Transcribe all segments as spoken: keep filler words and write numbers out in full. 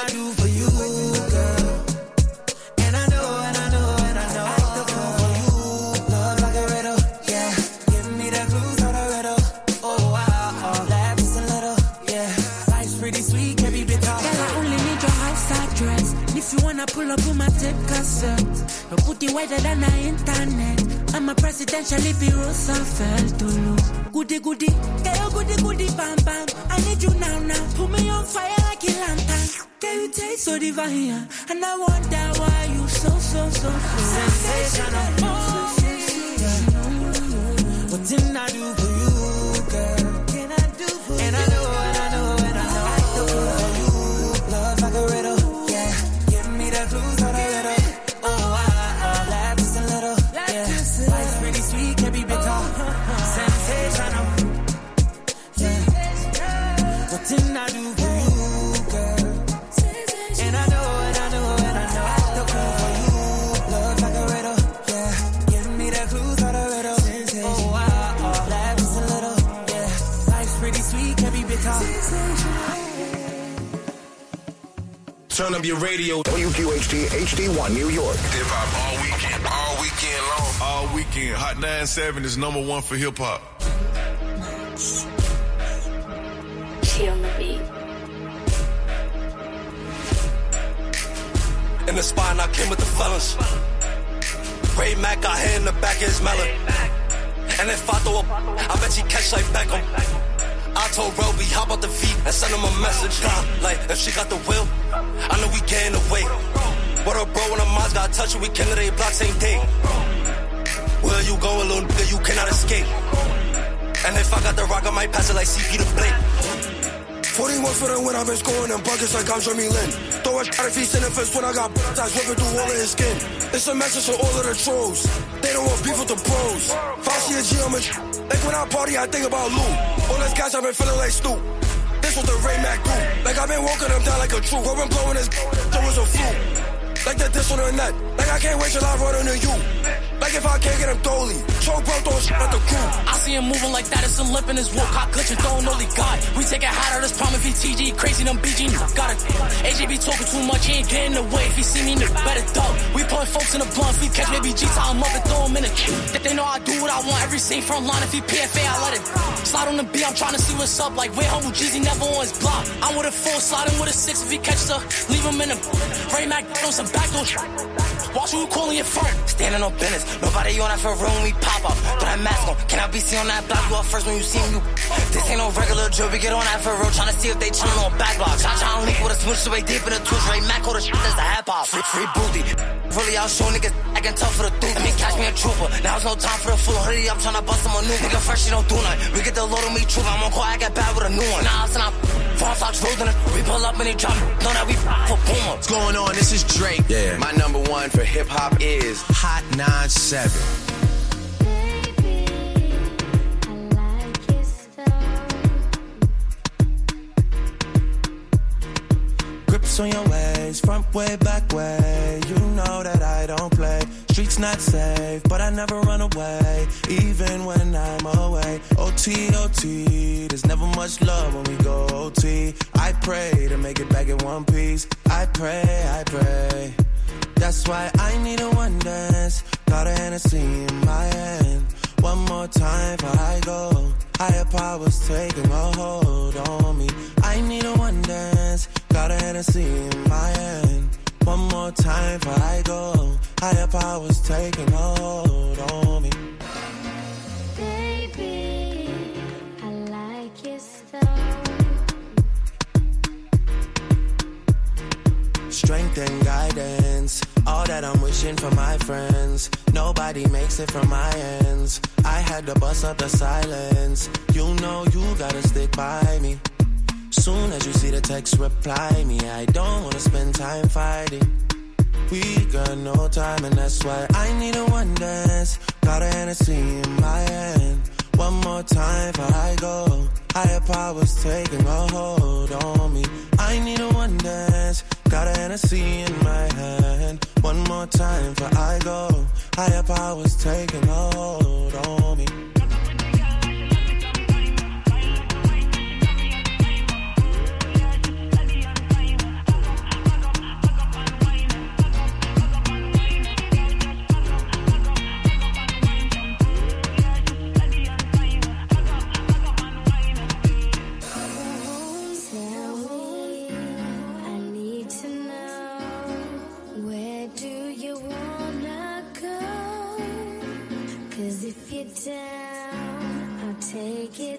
I do for you, girl. And I know, and I know, and I know. Act the fool for you. Love like a riddle, yeah. Give me the clues of the riddle. Oh, wow, oh, laugh just a little, yeah. Life's pretty sweet, can be bitter. Girl, I only need your house address. If you wanna pull up, you my tape cassette. No put it wider than the internet. I'm a presidential if you Roosevelt to look. Goody goody, girl, goody goody, bam bam. I need you now now. Put me on fire like a lantern. Girl, you taste so divine, and I wonder why you so so so so sensational. Oh, yeah. What didn't I do for you, girl? Can I do for and you? I know, and I know, and I know. I do for you. Love like a riddle, yeah. Give me the clues of the riddle. Oh, I, I laugh just a little, yeah. Life's pretty sweet, can be bitter. Sensational, yeah. What didn't I do for you, girl? And I know, and I know, and I know. I do for you. Love like a riddle, yeah. Give me the clues of the riddle. Oh, I, I laugh just a little, yeah. Life's pretty sweet, can be bitter. Turn up your radio. W Q H T H D one New York. Hip hop all weekend, all weekend long. All weekend. Hot nine seven is number one for hip hop. Chill on the beat. In the spot and I came with the felons. Ray Mac got hit in the back of his melon. And if I throw up, I bet she catch like Beckham. I told Roby, hop out the V and send him a message. Nah, like, if she got the will, I know we getting away. What up, bro, when the mods got touched, we came to they block same day. Where you going, little nigga, you cannot escape. And if I got the rock, I might pass it like C P to Blake. forty-one for the win, I've been scoring them buckets like I'm Jeremy Lin. Throw a shot if he's in the fist when I got baptized, whipping through all of his skin. It's a message to all of the trolls. They don't want beef with the pros. Foxy a G on me. Like when I party, I think about Lou. All these guys, I've been feeling like Stu. This was the Ray Mac do. Like I've been walking them down like a troop. I've been blowing his there was a flu. Like the dish on the net. Like I can't wait till I run into you. Like if I can't get him dolly. Choke bro, throw shit at the crew. I see him moving like that, it's a lip in his walk. Hot glitch and throwing only God. We take a hat out of this problem if he T G. Crazy, them B G. Got it. A J be talking too much, he ain't getting away. If he see me, nigga, better duck. We putting folks in the blunt. If he catch baby G, tie him up and throw him in a queue. That they know I do what I want. Every scene front line. If he P F A, I let it slide on the B. I'm trying to see what's up. Like, where humble Jeezy never on his block. I'm with a four, sliding with a six. If he catches her, leave him in a Ray Mac on some backdoor. Watch who you calling your friend. Standing on business. Nobody on that for room, we pop up. Throw that mask on. Can I be seen on that block? You up first when you see me. You. This ain't no regular drill. We get on that for real. Trying to see if they chillin' on back blocks. I try to link with a switch so way deep in the twitch. Ray Mac or the shit that's the hip hop. Free, free booty. Really out show niggas. I can tell for the dude. I mean, catch me a trooper. Now it's no time for the full hoodie. I'm trying to bust him a new. Nigga fresh, she don't do nothing. We get the load on me trooper. I'm on call. I get bad with a new one. Nah, it's not. False Ox rolling it. We pull up and they drop. Know that we for Puma. What's going on? This is Drake. Yeah. My number one for hip hop is Hot nine seven. Grips on your ways, front way, back way. You know that I don't play. Streets not safe, but I never run away, even when I'm away. O T, O T, there's never much love when we go O T. I pray to make it back in one piece. I pray, I pray. That's why I need a one dance. Got a Hennessy in my hand. One more time before I go. Higher powers taking a hold on me. I need a one dance. Got a Hennessy in my hand. One more time before I go. Higher powers taking a hold on me. Baby, I like your style. Strength and guidance, all that I'm wishing for my friends. Nobody makes it from my ends. I had to bust up the silence. You know you gotta stick by me. Soon as you see the text, reply me. I don't wanna spend time fighting. We got no time and that's why I need a one dance. Got a Hennessy in my hand. One more time before I go. Higher powers taking a hold on me. I need a one dance. Got a Hennessy in my hand. One more time before I go. Higher powers taking a hold on me.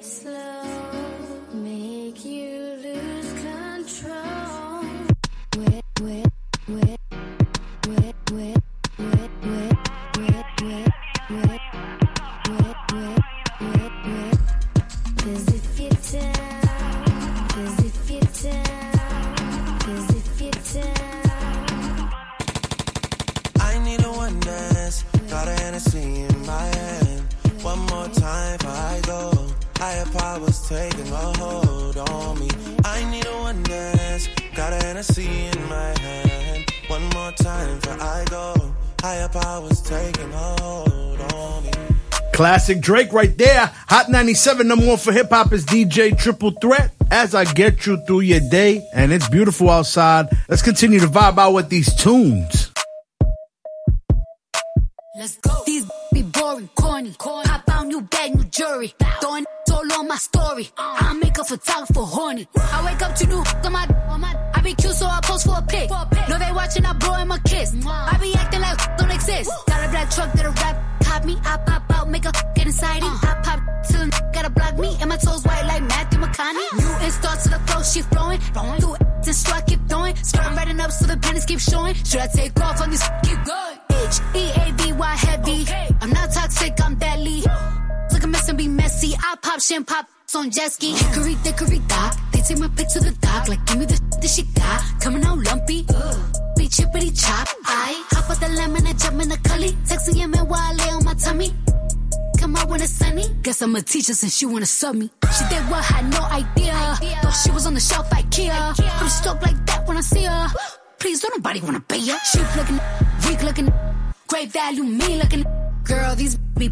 slow, make you lose control. Wet, wet, wet, wet, wet, wet, wet, wet, wet, wet, wet, wet, wet, wet. 'Cause if you're down, 'cause if you're down, 'cause if you're down. I need a one dance, got a Hennessy in my hand. One more time before I go. Higher powers taking a hold on me. I need a one dance, got a Hennessy in my hand. One more time before I go. Higher powers taking a hold on me. Classic Drake right there. Hot ninety-seven, number one for hip hop is D J Triple Threat. As I get you through your day, and it's beautiful outside. Let's continue to vibe out with these tunes. Let's go. These be boring, corny. Pop out new bag, new jury. Throwing all on my story. I make a photographer horny. I wake up to new on my, on my. I be cute, so I post for a pic. No, they watching, I blow him a kiss. I be acting like don't exist. Got a black truck that a rap cop me. I pop out, make a get inside it. I pop till a gotta block me. And my toes white like Matthew McConaughey. New install to the flow, she flowing. Through it, then so I keep throwing. Skirting riding up so the pennies keep showing. Should I take off on this? Keep going. H E A V Y heavy. Okay. I'm not toxic, I'm deadly. Look a mess and be messy. I pop shit, pop on jet ski. Hickory dickory dock. They take my pic to the dock. Like, give me the that she got. Coming out lumpy. Ugh. Be chippity chop. I hop out the lemon and jump in the cully. Texting your man while I lay on my tummy. Come out when it's sunny. Guess I'm a teacher since she wanna sub me. She did what, had no idea. Thought she was on the shelf, IKEA. I'm stoked like that when I see her. Please, don't nobody wanna pay her. She looking, weak looking, great value, me looking. Girl, these be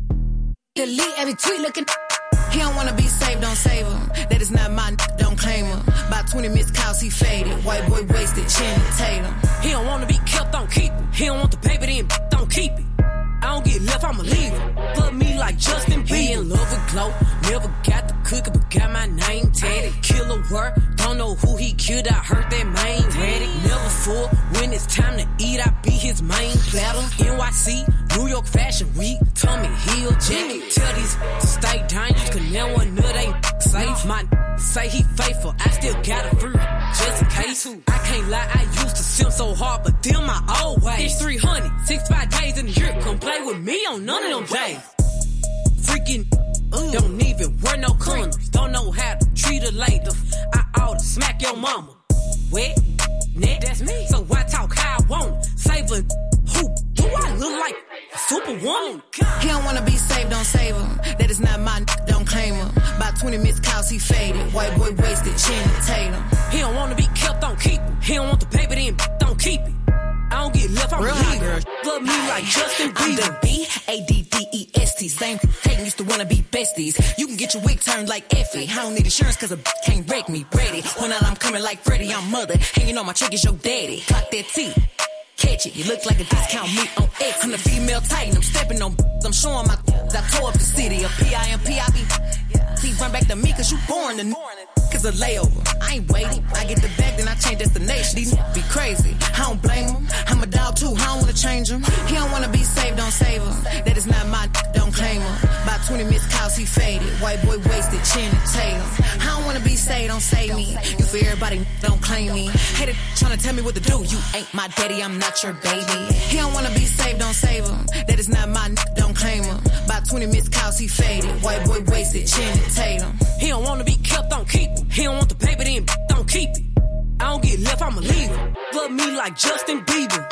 delete every tweet looking. He don't wanna be saved, don't save him. That is not my n- don't claim him. By twenty missed calls, he faded. White boy wasted, chin Tatum. He don't wanna be kept, don't keep him. He don't want the paper, then don't keep it. I don't get left, I'ma leave him. Put me like Justin Bieber. He in love with Glow. Never got the cookie, but got my name tatted. Killer work, don't know who he killed. I heard that main ready. Never full. When it's time to eat, I be his main platter. N Y C, New York Fashion Week. Tommy Hill jacket. Tell these to stay dangerous, cause now one nut ain't safe. My say he faithful, I still got a fruit. Just in case. I can't lie, I used to simp so hard, but them my old ways. It's three hundred, sixty-five days in the year. Come play with me on none of them days. Freaking, uh, don't even wear no condoms. Don't know how to treat a lady. I oughta smack your mama. Wet, net, that's me. So I talk how I want it. Save a who? Do I look like a superwoman? He don't wanna be saved, don't save him. That is not my n- don't claim him. By twenty missed calls, he faded. White boy wasted, chin Tatum. He don't wanna be kept, don't keep him. He don't want the paper, then don't keep it. I don't get left, I'm real hot girl. Love me like Justin Bieber. I'm the B A D D E S T. Same thing, used to wanna be besties. You can get your wig turned like Effie. I don't need insurance cause a b- can't wreck me. Ready. When I'm coming like Freddie, I'm mother. Hanging on my trick is your daddy. Clock that T. Catch it, you look like a discount meat on X. I'm the female titan, I'm stepping on b- I'm showing my I tore up the city. A P I M P, I be T run back to me cause you born to cause a layover. I ain't waiting, I get the bag then I change destination. These be crazy, I don't blame them. I'm a dog too, I don't wanna change him. He don't wanna be saved, don't save him. That is not my don't claim him. By twenty missed calls, he faded. White boy wasted, chin Tatum. I don't wanna be saved, don't save me. You for everybody, don't claim me. Hater tryna tell me what to do. You ain't my daddy, I'm not your baby. He don't wanna be saved, don't save him. That is not my don't claim him. By twenty missed calls, he faded. White boy wasted, chin Tatum. He don't wanna be kept, don't keep him. He don't want the paper, then don't keep it. I don't get left, I'ma leave him. Love me like Justin Bieber.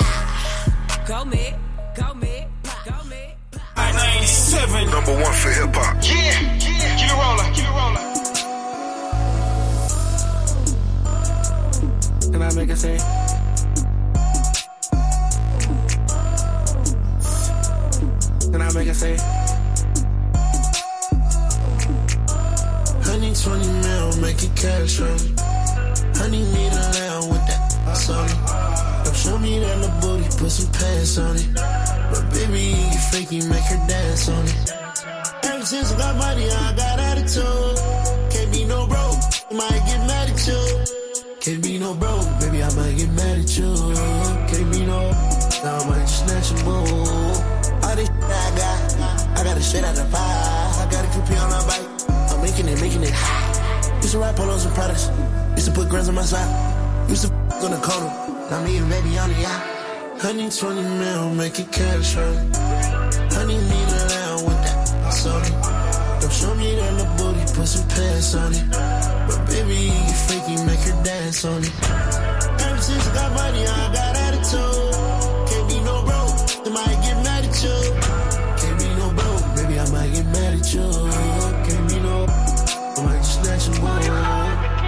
Go mid, go mid, go mid. ninety-seven, number one for hip hop. Yeah, yeah, keep it rolling, keep it rolling. Can I make a say? Can I make a say? Honey, twenty mil, make it cash on me. Honey, need a lamb with that ass on it. Don't show me that little booty, put some pants on it. But baby, you fake, you make her dance on it. Ever since I got money, I got attitude. Can't be no broke, might get mad at you. Can't be no broke, baby, I might get mad at you. Can't be no, now I might just snatch a bull. All this shit I got, I got it straight out the fire. I got a coupé on my bike. Make it Used to ride polos and products. Used to put grams on my side. Used to f on the corner. Now me and baby on the yacht. Honey, twenty mil, make it cash, right? Honey, need a lamb with that Sony. Don't show me that little booty, put some pants on it. But baby, you freaky, make her dance on it. Ever since I got money, I got attitude. Can't be no broke, I might get mad at you. Can't be no broke, baby, I might get mad at you. Can't be no, I might snatch you more.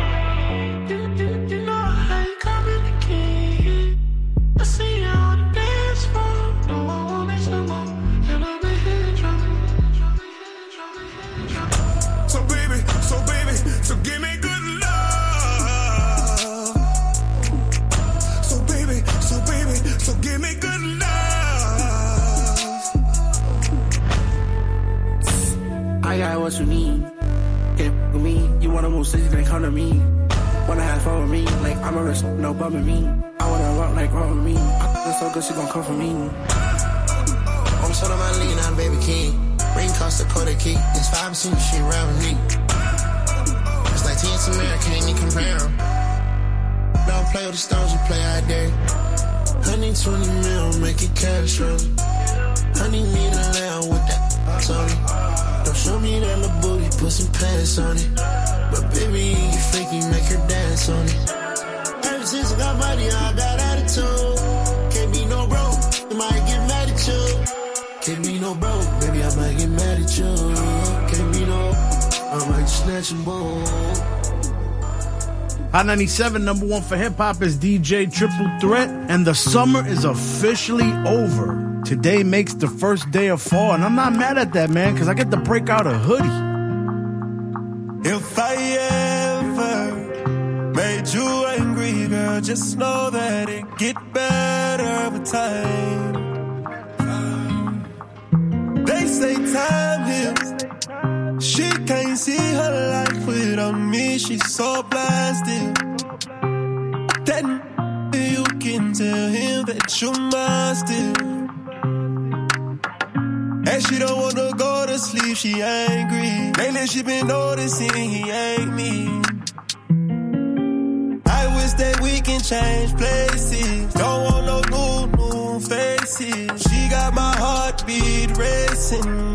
So give me good love. So baby, so baby, so give me good love. I got what you need. Get with me. You wanna move cities, then come to me. Wanna have fun with me, like I'm a rich, no bumming me. I wanna rock like rock with me. I feel so good, she gon' come for me. I'm so on my lean, I'm baby king. Ring cost a quarter key. It's five percent shit around with me. Like T and Samara, can't even compare them. Don't play with the stones, you play out there. Honey, twenty mil, make it cash, right? Honey, need a lamb with that Tony. Don't show me that little booty, put some pants on it. But baby, you freaky, make her dance on it. Ever since I got money, I got attitude. Can't be no broke, I might get mad at you. Can't be no broke, baby, I might get mad at you. Can't be no, I might snatch a ball. Hot ninety-seven, number one for hip hop is D J Triple Threat, and the summer is officially over. Today makes the first day of fall, and I'm not mad at that, man, because I get to break out a hoodie. If I ever made you angry, girl, just know that it get better with time. They say time heals. She can't see her life without me, she's so blasted. Then you can tell him that you must still. And she don't wanna go to sleep, she angry. Lately she been noticing he ain't me. I wish that we can change places. Don't want no new, new faces. She got my heartbeat racing.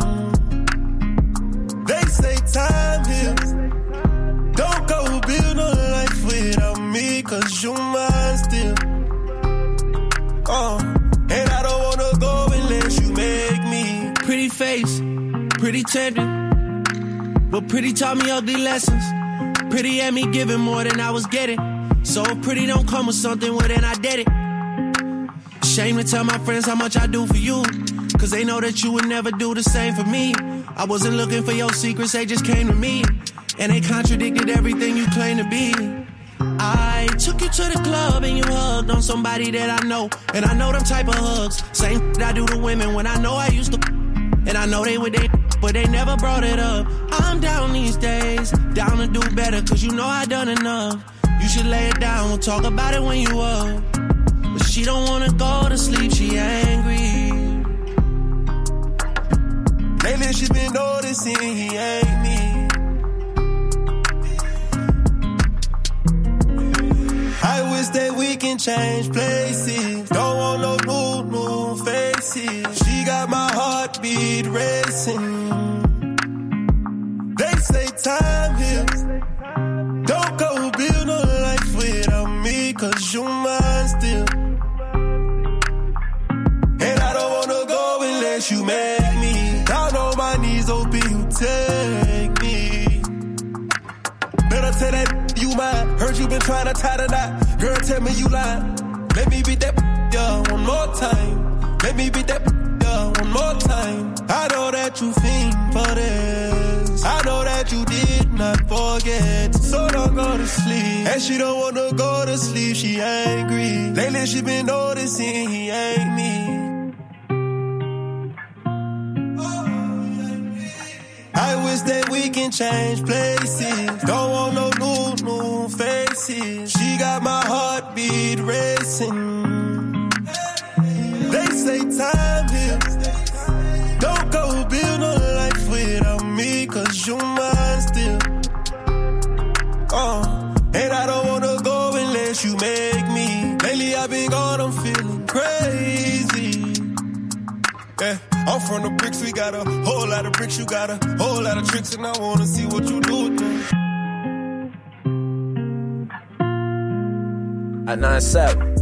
They say time heals. Don't go build no life without me, cause you mine still. Uh, and I don't wanna go unless you make me. Pretty face, pretty tempting, but pretty taught me ugly lessons. Pretty had me giving more than I was getting. So if pretty don't come with something, well then I did it. Shame to tell my friends how much I do for you, cause they know that you would never do the same for me. I wasn't looking for your secrets, they just came to me. And they contradicted everything you claim to be. I took you to the club and you hugged on somebody that I know. And I know them type of hugs, same that I do to women when I know I used to. And I know they would they, but they never brought it up. I'm down these days, down to do better, cause you know I done enough. You should lay it down, we'll talk about it when you up. But she don't wanna go to sleep, she angry. Lately she been noticing he ain't me. I wish that we can change places. Don't want no new, new faces. She got my heartbeat racing. They say time heals. Don't go build no life without me, cause you mine still. And I don't wanna go unless you make me. Down on my knees, hoping you take me. Better tell that you mine. Heard you been trying to tie the knot. Girl, tell me you lying. Let me beat that yeah, one more time. Let me beat that yeah, one more time. I know that you fiend for this. I know that you did not forget. So don't go to sleep. And she don't wanna go to sleep, she angry. Lately she been noticing he ain't me. I wish that we can change places. Don't want no new, new faces. She got my heartbeat racing. They say time heals. Don't go build no life without me, cause you mine still. Uh, and I don't wanna go unless you make me. Lately I've been gone, I'm feeling crazy. Yeah, I'm from the bricks, we got a whole lot of bricks, you got a whole lot of tricks, and I wanna see what you do with them. At nine seven.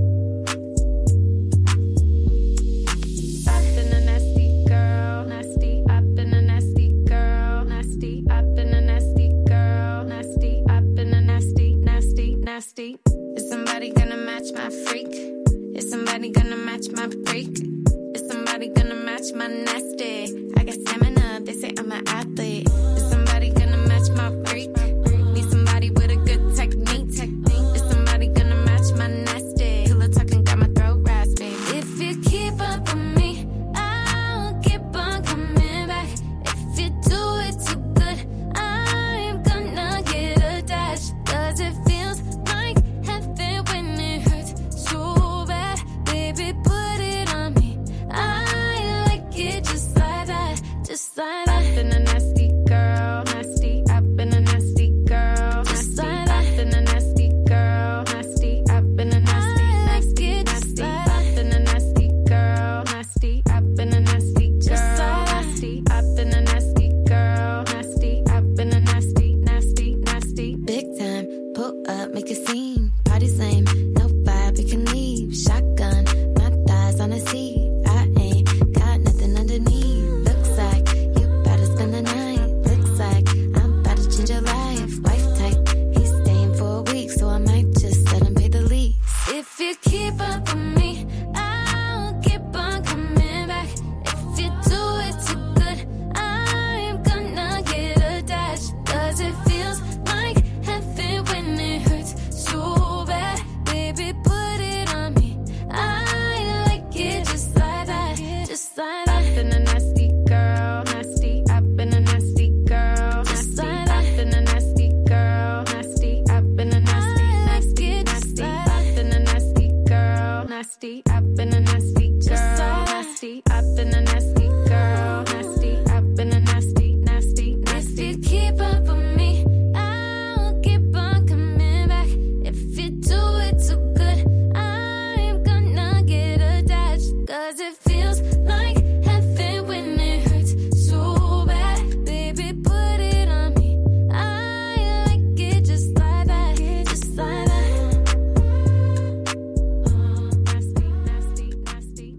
Is somebody gonna match my freak? Is somebody gonna match my freak? Is somebody gonna match my nasty? I got stamina, they say I'm an athlete. Is somebody gonna match my freak? Need somebody with a good technique. Is somebody gonna match my nasty? Pillow talking got my throat raspy. If you keep up with me, I'll keep on coming back. If you do it too good, I'm gonna get attached. Does it feels like heaven when it hurts so bad? Baby, put it on me. I like it just like that, just like that. I've been a nasty girl, nasty. I've been a nasty girl, just like that. I've been a nasty girl, nasty. I've been a nasty, nasty, nasty. I've been a nasty girl, nasty. I've been a nasty girl, nasty. I've been a nasty girl, nasty. I've been a nasty, nasty, nasty. Big time, pull up, make a scene. Party's lame, no vibe, we can leave. Shotgun, my thighs on the seat. I ain't got nothing underneath. Looks like you better spend the night. Looks like I'm about to change your life. Wife type, he's staying for a week, so I might just let him pay the lease. If you keep up with me, I'll keep on coming back. If you do it too good, I'm gonna get attached. Cause it feels like heaven when it hurts so bad. Baby, put it on me. I like it just like that, just like that. I've been a nasty girl, nasty. I've been a nasty girl, nasty. I've been a nasty girl, nasty. I've been a nasty, nasty, nasty. I've been a nasty girl, nasty. I've been a nasty girl, nasty. I've been a nasty girl, nasty. I've been a nasty, nasty, nasty. If you keep up with me, I'll keep on coming back. If you do it too good, I'm gonna get attached. Cause it feels like heaven when it hurts so bad. Baby, put it on me. I like it just like that, just like that. Uh, nasty, nasty, nasty.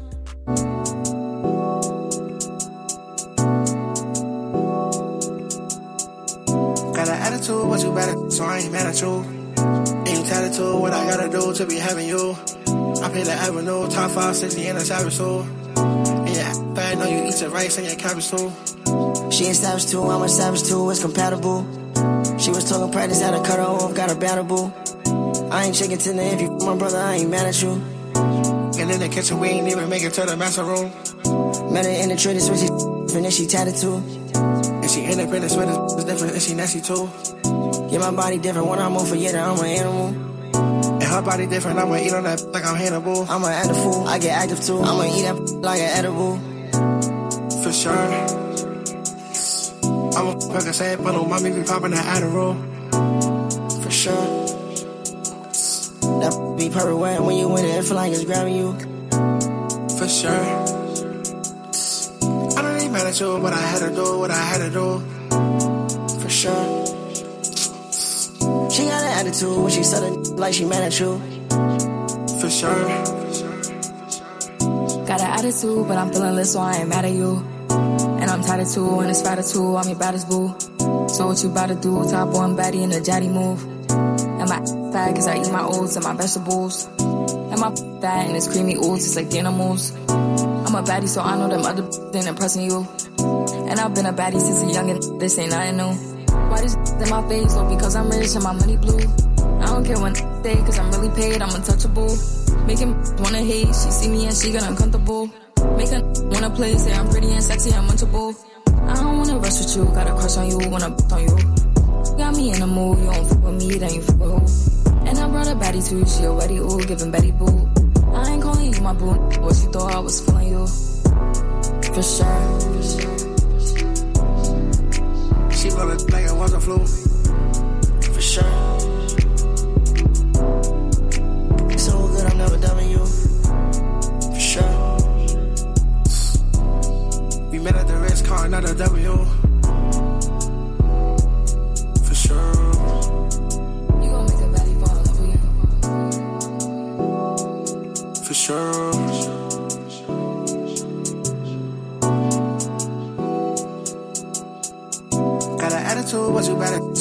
Got an attitude, but you better, so I ain't mad at you. Ain't tattooed what I gotta do to be having you. I pay the avenue, top five, sixty in a savage soul. Yeah, bad, know you eat your rice and your cabbage too. She ain't savage too, I'm a savage too, it's compatible. She was talking practice, had to cut her off, got her battable. I ain't chicken tender, if you my brother, I ain't mad at you. And in the kitchen, we ain't even make it to the master room. Met her in the trading switch, and then she tatted too. And she independent, sweat is different, and she nasty too. Yeah, my body different, when I move for yeah, I'm an animal. And her body different, I'ma eat on that like I'm Hannibal. I'ma act a fool, I get active too. I'ma eat that like an edible. For sure. I'ma fuck a sad bundle, mommy be popping that Adderall. For sure. That be perfect wet when you in it, it feel like it's grabbing you. For sure. I don't ain't mad at you, but I had to do what I had to do. For sure. She got an attitude when she said it like she mad at you. For sure. Got an attitude, but I'm feeling lit, so I ain't mad at you. And I'm tired of two, and it's fatter too, I'm your baddest boo. So what you about to do? Top one baddie in a jatty move. And my fat, cause I eat my oats and my vegetables. And my fat and it's creamy oats, it's like the animals. I'm a baddie, so I know them other ain't impressing you. And I've been a baddie since a youngin', this ain't nothing new. Why this in my face? Oh, because I'm rich and my money blue. I don't care when they, cause I'm really paid, I'm untouchable. Making wanna hate, she see me and she get uncomfortable. Make her wanna play, say I'm pretty and sexy and munchable. I don't wanna rush with you, got a crush on you, wanna on you. Got me in the mood, you don't fuck with me, then you fuck with who? And I brought a baddie too, she already ooh, giving Betty boo. I ain't calling you my boo, but she thought I was feeling you. For sure, for sure. She rollin' like it was a flu.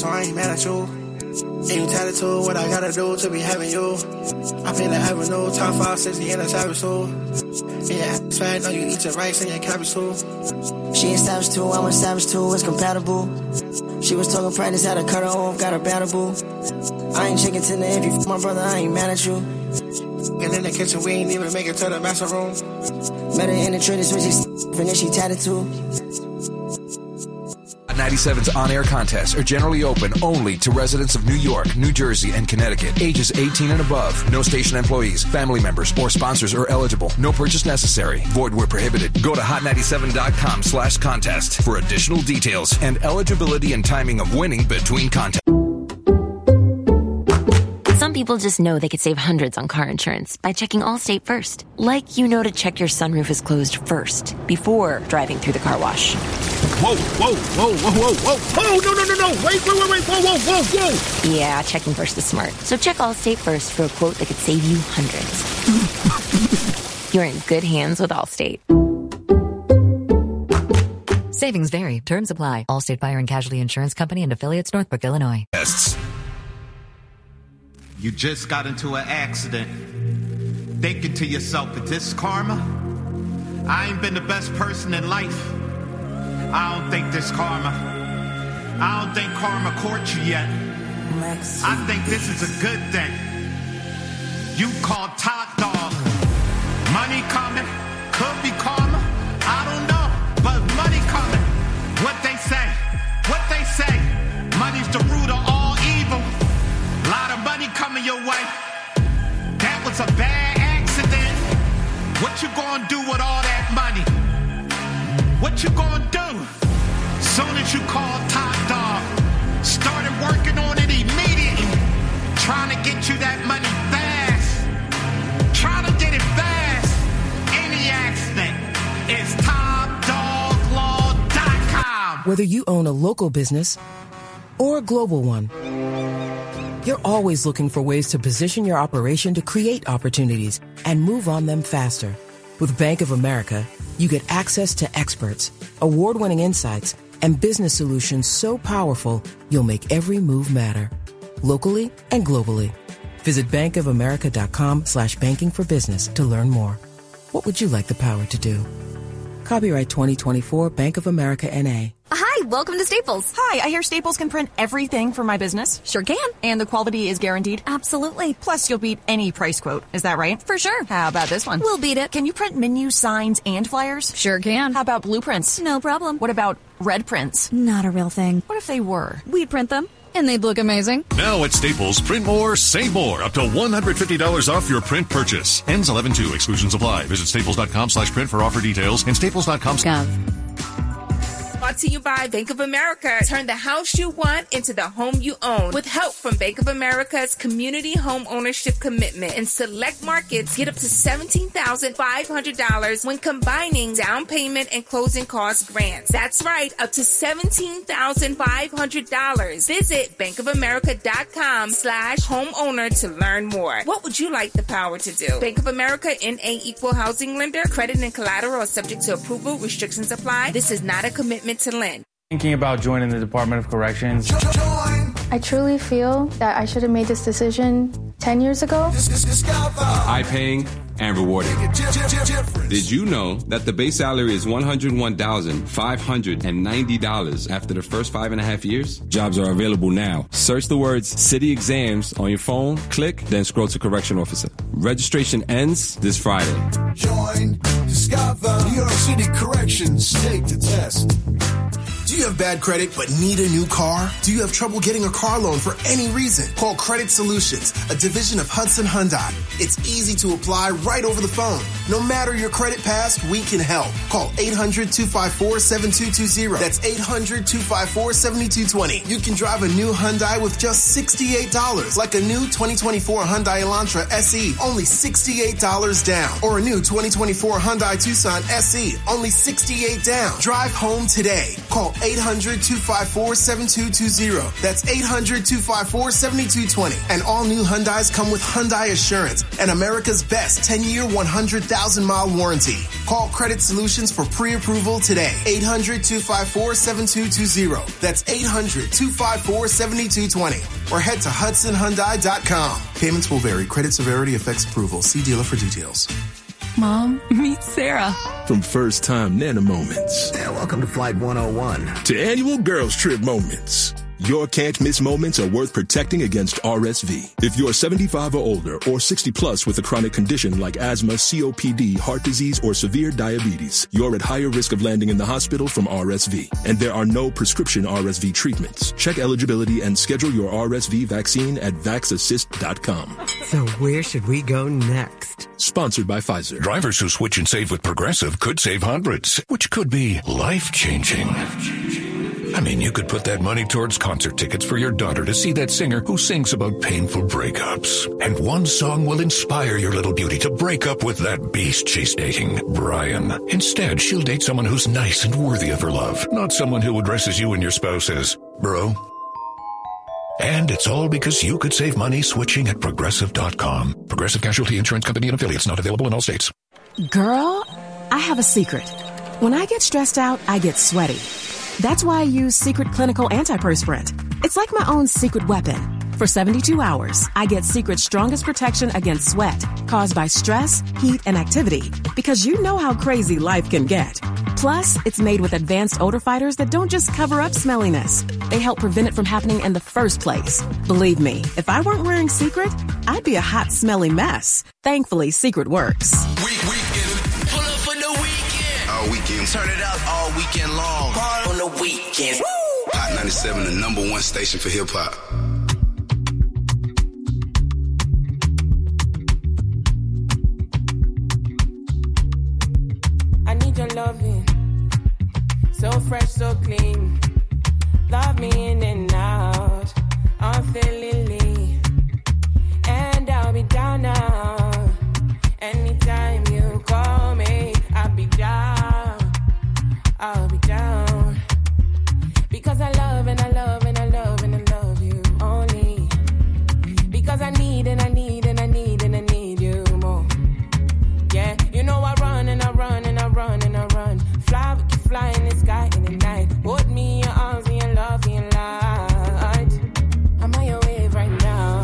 I ain't mad at you. And you tattoo what I gotta do to be having you. I feel like having no top five, sixty, and a savage too. Yeah, it's fat, know you eat your rice and your cabbage too. She a savage too, I'm a savage too, it's compatible. She was talking practice, had to cut her off, got her battle. I ain't chicken tender, if you f my brother, I ain't mad at you. And in the kitchen, we ain't even make it to the master room. Met her in the trader, switch his and then she tatted too. ninety-seven's on-air contests are generally open only to residents of New York, New Jersey, and Connecticut, ages eighteen and above. No station employees, family members, or sponsors are eligible. No purchase necessary. Void where prohibited. Go to hot ninety-seven dot com slash contest for additional details and eligibility and timing of winning between contests. Some people just know they could save hundreds on car insurance by checking Allstate first. Like you know to check your sunroof is closed first before driving through the car wash. Whoa, whoa, whoa, whoa, whoa, whoa. Oh, no, no, no, no. Wait, wait, wait, wait. Whoa, whoa, whoa, whoa. Yeah, checking first is smart. So check Allstate first for a quote that could save you hundreds. You're in good hands with Allstate. Savings vary. Terms apply. Allstate Fire and Casualty Insurance Company and affiliates, Northbrook, Illinois. You just got into an accident. Thinking to yourself, is this karma? I ain't been the best person in life. I don't think this karma. I don't think karma caught you yet. I think this is a good thing. You called top dog. Money coming, could be karma. I don't know, but money coming. What they say, what they say. Money's the root of all evil. Lot of money coming your way. That was a bad accident. What you gonna do with all that money? What you gonna do? Soon as you call top dog, started working on it immediately. Trying to get you that money fast. Trying to get it fast. Any accident is top dog law dot com. Whether you own a local business or a global one, you're always looking for ways to position your operation to create opportunities and move on them faster. With Bank of America, you get access to experts, award-winning insights, and business solutions so powerful, you'll make every move matter. Locally and globally. Visit bankofamerica.com slash banking for business to learn more. What would you like the power to do? Copyright twenty twenty-four Bank of America N A. Hi, welcome to Staples. Hi, I hear Staples can print everything for my business. Sure can. And the quality is guaranteed? Absolutely. Plus, you'll beat any price quote. Is that right? For sure. How about this one? We'll beat it. Can you print menus, signs, and flyers? Sure can. How about blueprints? No problem. What about red prints? Not a real thing. What if they were? We'd print them. And they'd look amazing. Now at Staples, print more, save more. Up to one hundred fifty dollars off your print purchase. Ends eleven two. Exclusions apply. Visit staples.com slash print for offer details and staples dot com. Brought to you by Bank of America. Turn the house you want into the home you own. With help from Bank of America's Community Home Ownership Commitment. In select markets, get up to seventeen thousand five hundred dollars when combining down payment and closing cost grants. That's right, up to seventeen thousand five hundred dollars. Visit bankofamerica.com slash homeowner to learn more. What would you like the power to do? Bank of America N A Equal Housing Lender. Credit and collateral are subject to approval. Restrictions apply. This is not a commitment to lend. Thinking about joining the Department of Corrections. I truly feel that I should have made this decision ten years ago. High-paying and rewarding. Did you know that the base salary is one hundred one thousand five hundred ninety dollars after the first five and a half years? Jobs are available now. Search the words City Exams on your phone, click, then scroll to Correction Officer. Registration ends this Friday. Join, discover, New York City Corrections. Take the test. Do you have bad credit but need a new car? Do you have trouble getting a car loan for any reason? Call Credit Solutions, a division of Hudson Hyundai. It's easy to apply right over the phone. No matter your credit past, we can help. Call eight hundred two five four seven two two zero. That's eight hundred two five four seven two two zero. You can drive a new Hyundai with just sixty-eight dollars, like a new twenty twenty-four Hyundai Elantra S E, only sixty-eight dollars down. Or a new twenty twenty-four Hyundai Tucson S E, only sixty-eight dollars down. Drive home today. Call eight eight hundred, two five four, seven two two zero. That's eight hundred, two five four, seven two two zero. And all new Hyundais come with Hyundai Assurance and America's best ten-year, one hundred thousand mile warranty. Call Credit Solutions for pre-approval today. eight hundred, two five four, seven two two zero. That's eight hundred, two five four, seven two two zero. Or head to Hudson Hyundai dot com. Payments will vary. Credit severity affects approval. See dealer for details. Mom, meet Sarah. From first time Nana moments. Yeah, welcome to Flight one oh one. To annual girls trip moments. Your can't miss moments are worth protecting against R S V. If you're seventy-five or older or sixty plus with a chronic condition like asthma, C O P D, heart disease, or severe diabetes, you're at higher risk of landing in the hospital from R S V. And there are no prescription R S V treatments. Check eligibility and schedule your R S V vaccine at vax assist dot com. So where should we go next? Sponsored by Pfizer. Drivers who switch and save with Progressive could save hundreds, which could be life-changing. I mean, you could put that money towards concert tickets for your daughter to see that singer who sings about painful breakups. And one song will inspire your little beauty to break up with that beast she's dating, Brian. Instead, she'll date someone who's nice and worthy of her love, not someone who addresses you and your spouse as bro. And it's all because you could save money switching at Progressive dot com. Progressive Casualty Insurance Company and affiliates, not available in all states. Girl, I have a secret. When I get stressed out, I get sweaty. That's why I use Secret Clinical Antiperspirant. It's like my own secret weapon. For seventy-two hours, I get Secret's strongest protection against sweat caused by stress, heat, and activity, because you know how crazy life can get. Plus, it's made with advanced odor fighters that don't just cover up smelliness. They help prevent it from happening in the first place. Believe me, if I weren't wearing Secret, I'd be a hot, smelly mess. Thankfully, Secret works. Week, weekend. Pull up for the weekend. All weekend. Turn it up all weekend long. Party on the weekend. Woo! Hot ninety-seven, the number one station for hip hop. I need your loving, so fresh, so clean. Love me in and out, unfailingly. And I'll be down now. Anytime you call me, I'll be down. I'll be down. Because I love and I love and I love and I love you only. Because I need and I need and I need and I need you more. Yeah, you know I run and I run and I run and I run. Fly, we can fly in the sky in the night. Hold me in your arms and your love and your light. I'm on your wave right now.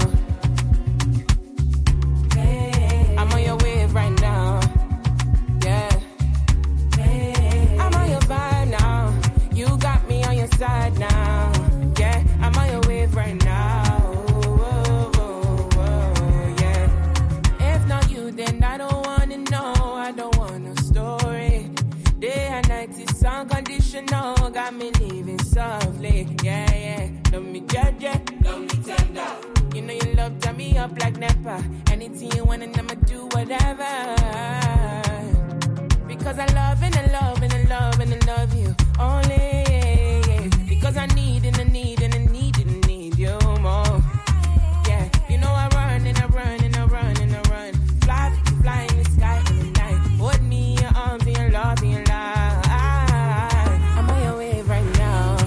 Hey. I'm on your wave right now. Yeah. Hey. I'm on your vibe now. You got me on your side now. Yeah, I'm on your wave right now. Whoa, whoa, whoa, yeah. If not you, then I don't wanna know. I don't want no story. Day and night is unconditional. Got me living softly. Yeah, yeah. Love me judge, yeah. Love me tender. You know you love turn me up like Napa. Anything you want and I'ma do whatever. Because I love and I love and I love and I love you only. Because I need and I need and I need and I need you more. Yeah, you know I run and I run and I run and I run. Fly, fly in the sky in the night. Hold me in your arms and your love and your life. I'm on your wave right now.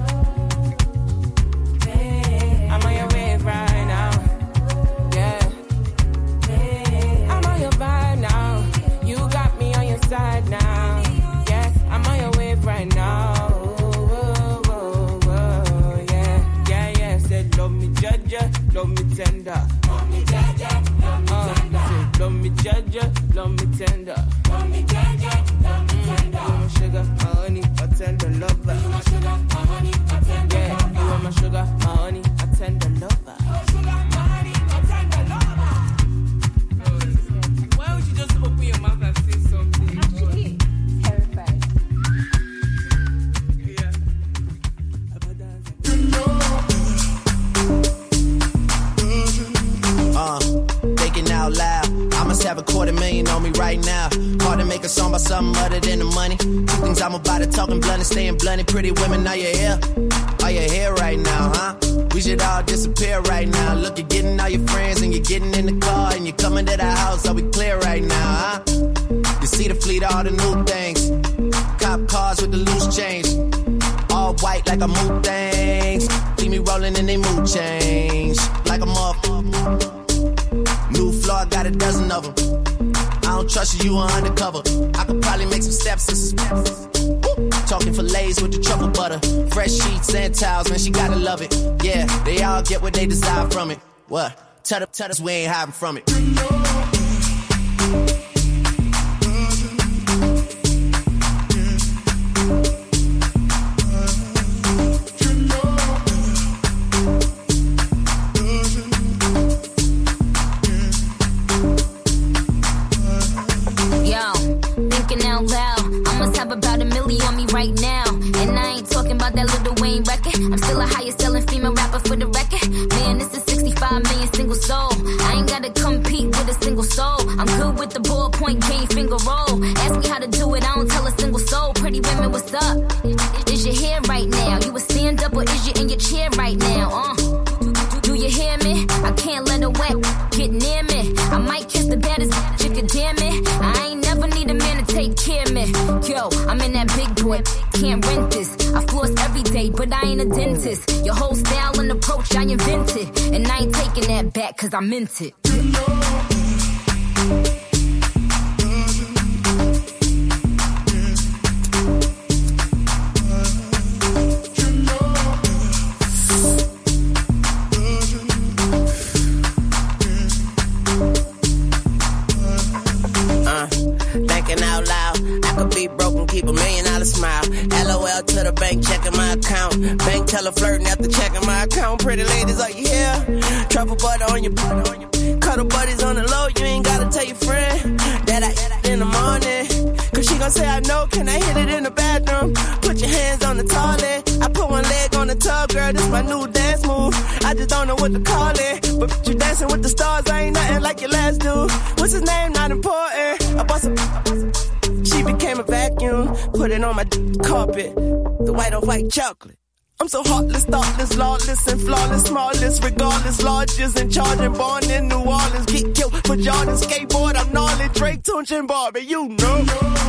I'm on your wave right now. Yeah. I'm on your vibe now. You got me on your side now. Yeah, I'm on your wave right now. Whoa, whoa, whoa, yeah. Yeah, yeah. Said love me judge, love me tender. Love me judge, love me tender. Said love me judge, love me tender. Love me judge, love me tender. You my sugar, my honey, my tender lover. You my sugar, my honey, my tender yeah, lover. You are my sugar, my honey, my tender lover. My sugar, my honey, my tender lover. Why would you just open your mouth and say something? Actually, terrified. Yeah. Uh, thinking out loud. I must have a quarter million on me right now. Hard to make a song about something other than the money. Two things I'm about to talking blunt and staying blunt. Pretty women, are you here? Are you here right now, huh? We should all disappear right now. Look, you're getting all your friends and you're getting in the car and you're coming to the house. Are we clear right now, huh? You see the fleet, all the new things. Cop cars with the loose change. All like I move things. See me rolling and they mood change. Like I'm off. New floor, I got a dozen of them. I don't trust you, you are undercover. I could probably make some steps and some Woo. Talking fillets with the truffle butter. Fresh sheets and towels, man, she gotta love it. Yeah, they all get what they desire from it. What? Tell us, tell us we ain't hiding from it. Right now, and I ain't talking about that Lil Wayne record. I'm still a highest selling female rapper for the record. Man, this is sixty-five million single soul. I ain't gotta compete with a single soul. I'm good with the ballpoint game finger roll. Ask me how to do it, I don't tell a single soul. Pretty women, what's up? Is your hair right now? You a stand up or is you in your chair right now? Uh, do, do you hear me? I can't let her wet get near me. I might kiss the baddest bitch if you dare me. I ain't never need a man to take care of me. Yo, I'm in that big boy, can't rent this. I floss every day, but I ain't a dentist. Your whole style and approach I invented, and I ain't taking that back cause I meant it. Keep a million dollar smile. L O L to the bank, checking my account. Bank teller flirting after checking my account. Pretty ladies, are you here? Truffle butter on your cuddle buddies on the low. You ain't gotta tell your friend that I in the morning. Cause she gon' say I know, can I hit it in the bathroom? Put your hands on the toilet. I put one leg on the tub, girl, this my new dance move. I just don't know what to call it. But you dancing with the stars, I ain't nothing like your last dude. What's his name? Not important. I bought some. She became a vacuum, put it on my carpet, the white on white chocolate. I'm so heartless, thoughtless, lawless, and flawless, smallest, regardless, largest, and charging, born in New Orleans, get killed for Jordan, skateboard, I'm gnarly, Drake, Tunch, and Barbie, you know.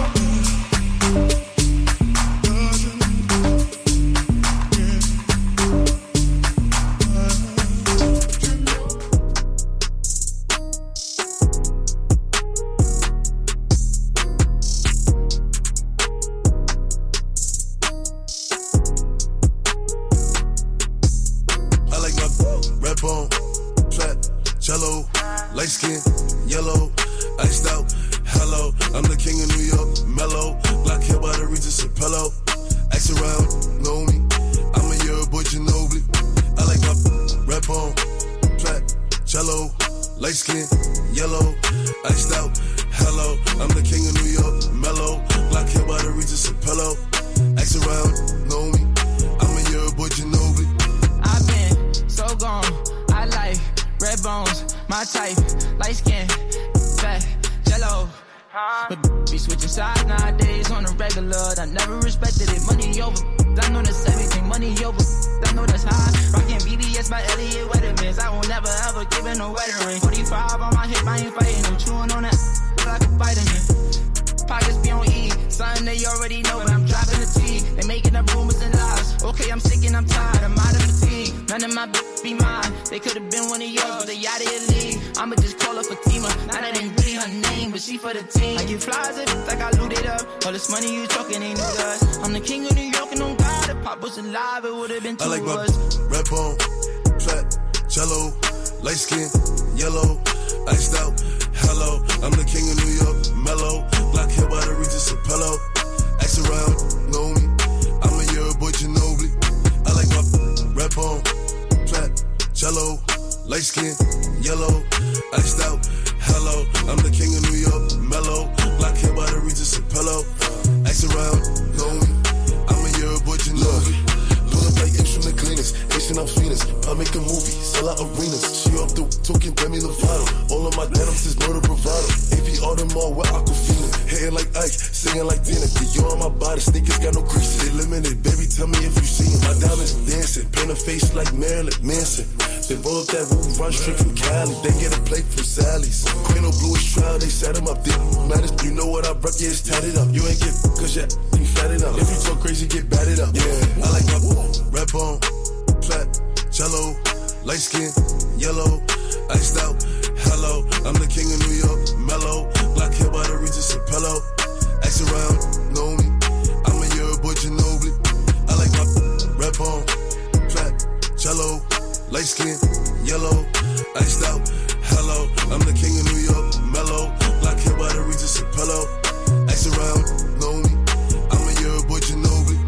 Jello, light skin, yellow, iced out, hello. I'm the king of New York, mellow. Black hair by the Regis Apello. Ask around, know me. I'm a year boy, Ginobili. I like my red bone, flat, jello, light skin, yellow, iced out, hello. I'm the king of New York, mellow. Black hair by the Regis Apello. Ask around, know me. I'm a year boy, Ginobili. I've been so gone, I like red bones, my type, light skin, fat, jello. But be switching sides nowadays on a regular. I never respected it. Money over, I know that's everything. Money over, I know that's high. Rockin' B B S by Elliot Weathermans. I will never ever give it no wedding ring. forty-five on my hip, I ain't fighting. I'm chewing on that like a vitamin. Pockets be on E, something they already know, but I'm dropping the T. They making up rumors and lies. Okay, I'm sick and I'm tired. I'm out of fatigue. None of my b- be mine. They could've been one of yours, but they out of your league. I'ma just call her Fatima. Now that ain't really her name, but she for the team. I get flies it like I looted up. All this money you talking ain't new to us. I'm the king of New York and on God. If Pop was alive, it would've been two I like of my us. red bone, flat, jello, light skin, yellow, iced out, hello. I'm the king of New York, mellow. Black hair by the Regis Apello. Ask around, know me. I'm a year boy, Ginobili. I like my red bone, flat, jello, light skin, yellow, iced out, hello. I'm the king of New York, mellow. Black hair by the Regis Apello. Ask around, know me. I'm a year boy, Ginobili. Pull up like H from the cleaners. H chasing out Venus. I make a movie, sell out arenas. She off the token, Demi Lovato. All of my denims is murder bravado. A P Audemars with Aquafina. Hitting like Ike, singing like Tina. Dior on my body, sneakers got no creases. They limited, baby, tell me if you see it. My diamonds dancing, paint a face like Marilyn Manson. They roll up that roof, run straight from Cali. They get a plate from Sally's. Queen of Bluish trial, they set him up. They matters, you know what I rock, yeah, it's tatted up. You ain't get cause you ain't fatted up. If you talk crazy, get batted up. Yeah, I like my red bone, flat, jello, light skin, yellow, iced out. Hello, I'm the king of New York, mellow. Black hair by the Regis Apello. Ask around, know me. I'm a year boy, Ginobili. I like my red bone, flat, jello, light skin, yellow, iced out. Hello, I'm the king of New York, mellow. Black hair by the Regis Apello. Ask around, know me. I'm a year boy, Ginobili.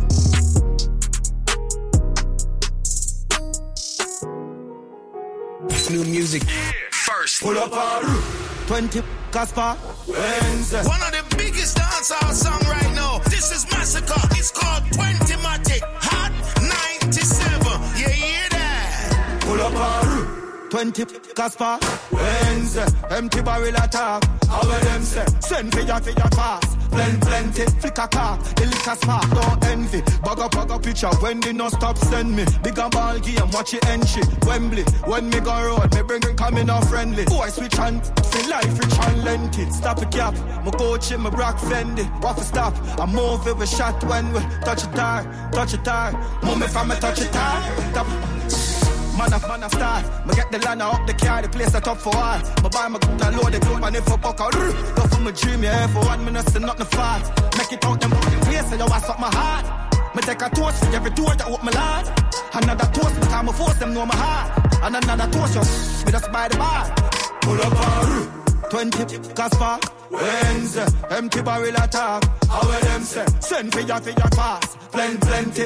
New music. First. Pull up our twenty Casper. Wednesday. One of the biggest dancehall song right now. This is Massacre. It's called twenty Matic. Hot ninety-seven. Yeah, hear that? Pull up our twenty Casper. Wednesday. Empty barrel attack. How them say? Send for your for your fast. Blend plenty, flick a car, the liquor spark, don't envy. Bag up, bag up picture, when they no stop send me. Big and ball game, watch it entry. Wembley, when me go road, me bring it coming off friendly. Boy, switch on, feel life rich and lengthy. Stop a cap, my coach in my rock fendi. What for stop, I move it with shot when we touch it hard, touch it hard. Move me from me touch it hard. Stop. Man of man of star, me get the land up the car, the place that up for all. Me buy my gun and load the club and if I buck out, go for my dream, yeah, for one minute, still nothing far. Make it out them place, so you want up my heart. Me take a toast for every door that open my land. Another toast because me force them know my heart. And another toast, you, me just buy the bar. Pull up a twenty Casper. Wednesday, empty barrel attack. How will them say? Send for your, for your fast. Plenty, plenty.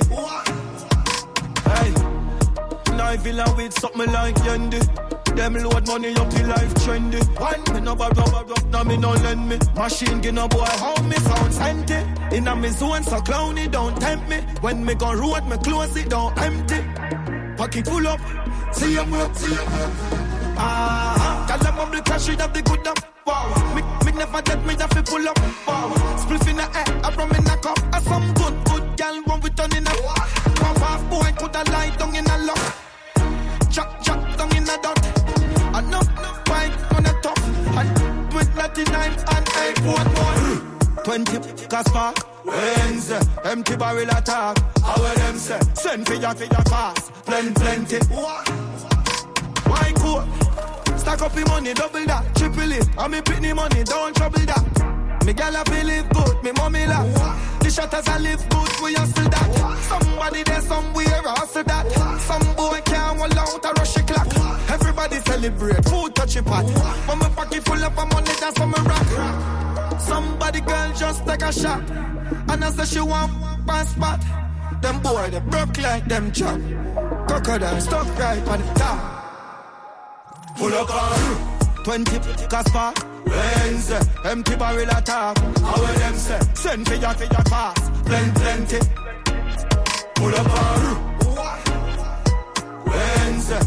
Hey. Life villa with something like Yendi. Them load money up in life trendy. One me no borrow up, now me no lend me. Machine give no boy how me sounds empty. Inna me zone so clowny don't tempt me. When me go road me close it don't empty. Pocket full up, see em up, see em up. Ah, cause I'm bubble cash it up the good up. Wow, me me never let me have to pull up. Wow, spliff in the air, I from me knock up. I some good good girl run with on in a. Pop off boy coulda lie down in a lock. Chop, chop, down in the dot. Enough, bike on the top. And with ninety-nine and eight, one more. twenty Casper. Wednesday, empty barrel attack. How will them say? Send for your, for your fast. Plenty, plenty. Why cool? Stack up the money, double that. Triple it. And me pitney money, don't trouble that. Me gal have live good, me mommy laugh. The shutters I live good, we hustle that. Somebody there somewhere hustle that. Some boy can't hold out a rush a clock. Everybody celebrate, food touch a pot. When my pocket full of money, that's for me rock. Somebody girl just take a shot. And I say she want one spot. Them boy they broke like them chop. Crocodile stuck right on the top. Pull up on twenty Casper. Wednesday, empty barrel attack. How will them say? Send for your, for your fast. Plenty, plenty. Pull up on Wednesday.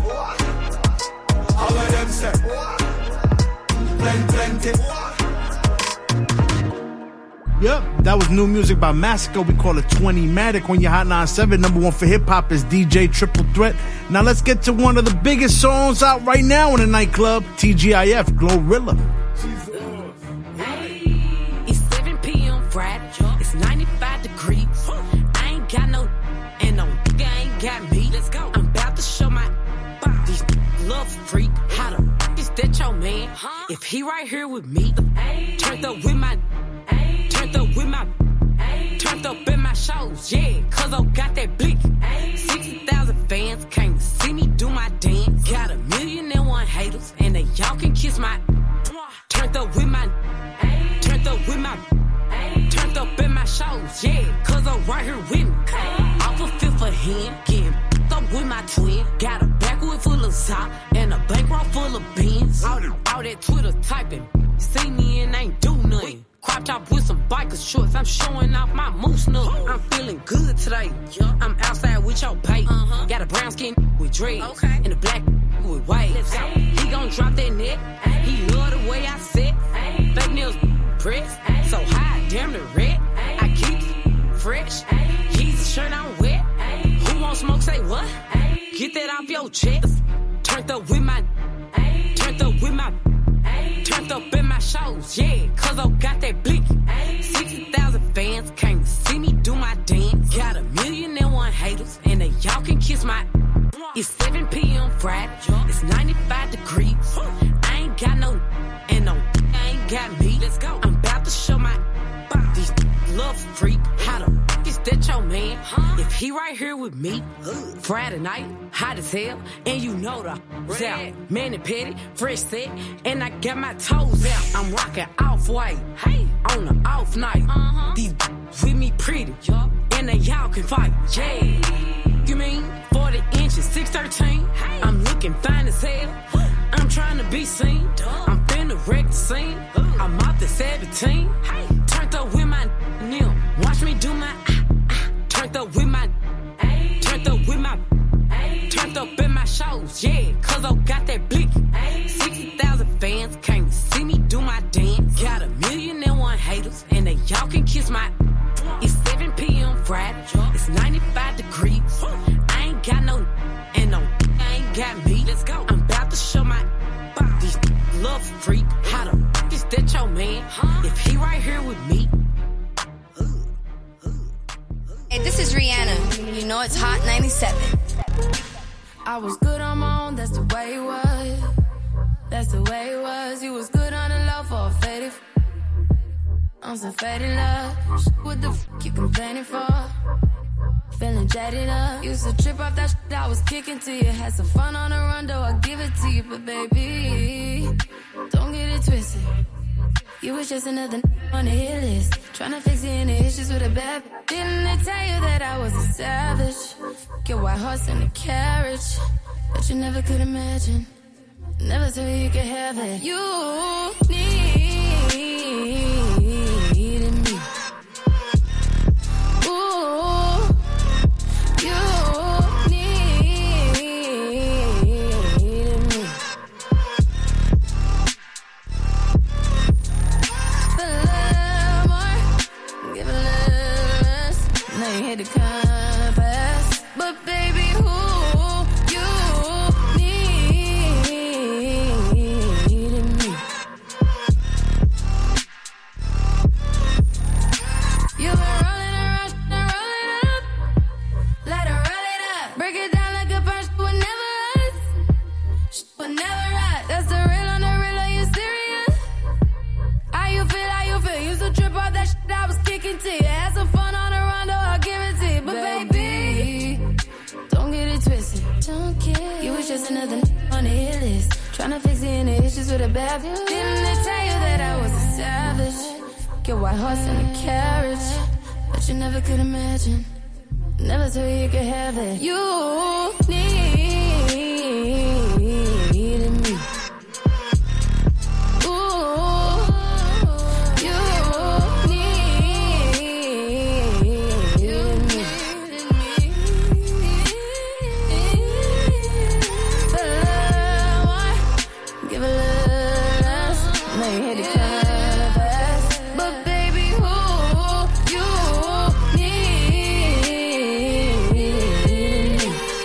How will them say? Plenty, plenty. Yep, that was new music by Massacre. We call it twenty Matic on your Hot ninety-seven. Number one for hip hop is D J Triple Threat. Now let's get to one of the biggest songs out right now in the nightclub, T G I F, Glorilla. It's seven p.m. Friday. It's ninety-five degrees. I ain't got no, and no nigga ain't got me. Let's go. I'm about to show my these love freak. How the is that your man? If he right here with me, turned up with my, turned up with my, turned up in my shows. Yeah, cause I got that blick. sixty thousand fans came to see me do my dance. Got a million and one haters, and they y'all can kiss my. Turned up with my, turned up with my, turned up in my shows, yeah, cause I'm right here with me. Off a fifth of hand, getting up with my twin. Got a backwood full of sock and a bankroll full of beans. All, all that Twitter typing, see me and ain't do nothing. Cry Crop top with some biker shorts. I'm showing off my moose nut. I'm feeling good today. I'm outside with your bait. Uh-huh. Got a brown skin with dreads. Okay. And a black with waves. He gon' drop that neck. He love the way I sit. Fake nails pressed. So high, damn the red. I keep fresh. He's a shirt on wet. Who won't smoke? Say what? Get that off your chest. Turned up with my. Turned up with my. Turned up in my shows, yeah, cause I got that blick. sixty thousand fans can't see me do my dance. Got a million and one haters, and they y'all can kiss my. It's seven p.m. Friday, it's ninety-five degrees. I ain't got no, and no, I ain't got me. Let's go. I'm about to show my, these love freak. How the f is that your man? If he right here with me, Friday night, hot as hell, and you know the out. Man and petty, fresh set, and I got my toes out. I'm rocking off-white, hey, on the off night. Uh-huh. These with me pretty, and they y'all can fight, yeah. You mean forty inches, six thirteen? Hey. I'm looking fine as hell. I'm trying to be seen. I'm finna wreck the scene. I'm off the seventeen. Hey. Turned up with my nil. Watch me do my. Ah, ah. Turned up with my. Ay. Turned up with my. Ay. Turned up in my shows, yeah. Cause I got that blick. sixty thousand fans can't see me do my dance. Got a million and one haters, and they y'all can kiss my. It's seven p.m. Friday. It's ninety-five degrees. I ain't got no. And no. I ain't got me. Let's go. I'm about to show my. These love freak. How the f is that your man? If he right here with me. Hey, this is Rihanna. You know it's Hot ninety-seven. I was good on my own, that's the way it was. That's the way it was. You was good on the low for a faded f- on some faded love. What the f you complaining for? Feeling jaded up. Used to trip off that shit I was kicking to you. Had some fun on the run, though I give it to you. But baby, don't get it twisted. You was just another n- on the hit list. Tryna fix any issues with a bad b- Didn't they tell you that I was a savage? Get white horse in the carriage. But you never could imagine. Never thought you could have it. You needed me. Ooh, you needed me. Feel a little more, give a little less. Now you hit the compass, but baby, who you needed me. You've been rolling around, rolling up, let her roll it up. Break it down like a punch, would never us, would never us. That's the real on the real, are you serious? How you feel, how you feel? Used to trip off that shit I was kicking to you. Had some fun on the run, though I'll give it to you. But baby, don't get it twisted. Don't get you was just another n- on the hit list. Tryna fix any issues with a bad view. Didn't they tell you that I was a savage? Get white horse in the carriage. But you never could imagine. Never thought you could have it. You needed me. Ooh, you needed me. Feel a little more, give a little less. Now you hit the canvas, but baby, who you need?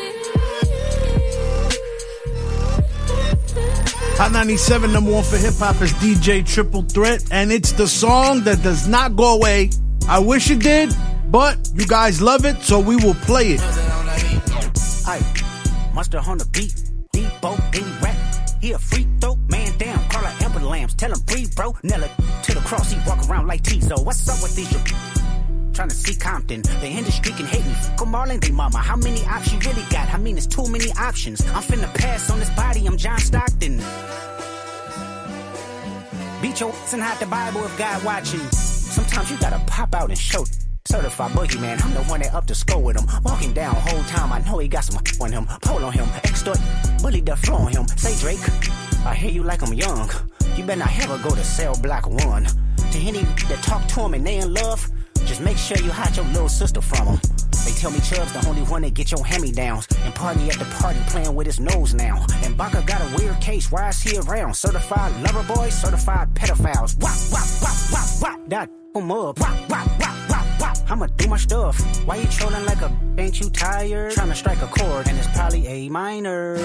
Hot ninety-seven, number one for hip hop is D J Triple Threat, and it's the song that does not go away. I wish it did, but you guys love it, so we will play it. Aye, Mustard on the beat, Debo, any rap. He a freak though, man down, call like Amber Lambs. Tell him breathe, bro. Nella to the cross, he walk around like Tizo. What's up with these? Trying to see Compton, the industry can hate me. Fuck 'em all and they mama. How many options you really got? I mean, it's too many options. I'm finna pass on this body, I'm John Stockton. Beat your ass and hide the Bible if God watching. Sometimes you gotta pop out and show. Certified boogeyman, I'm the one that up to score with him. Walking down whole time, I know he got some on him. Pole on him, extort, bully the flow on him. Say Drake, I hear you like I'm young. You better not ever go to cell block one. To any that talk to them and they in love, just make sure you hide your little sister from them. They tell me Chubb's the only one that get your hand-me-downs. And party at the party playing with his nose now. And Baca got a weird case, why is he around? Certified lover boys, certified pedophiles. Wop, wop, wop, wop, wop, that em up. Wop, wop, wop, wop, wop, I'ma do my stuff. Why you trolling like a ain't you tired? Trying to strike a chord, and it's probably A minor.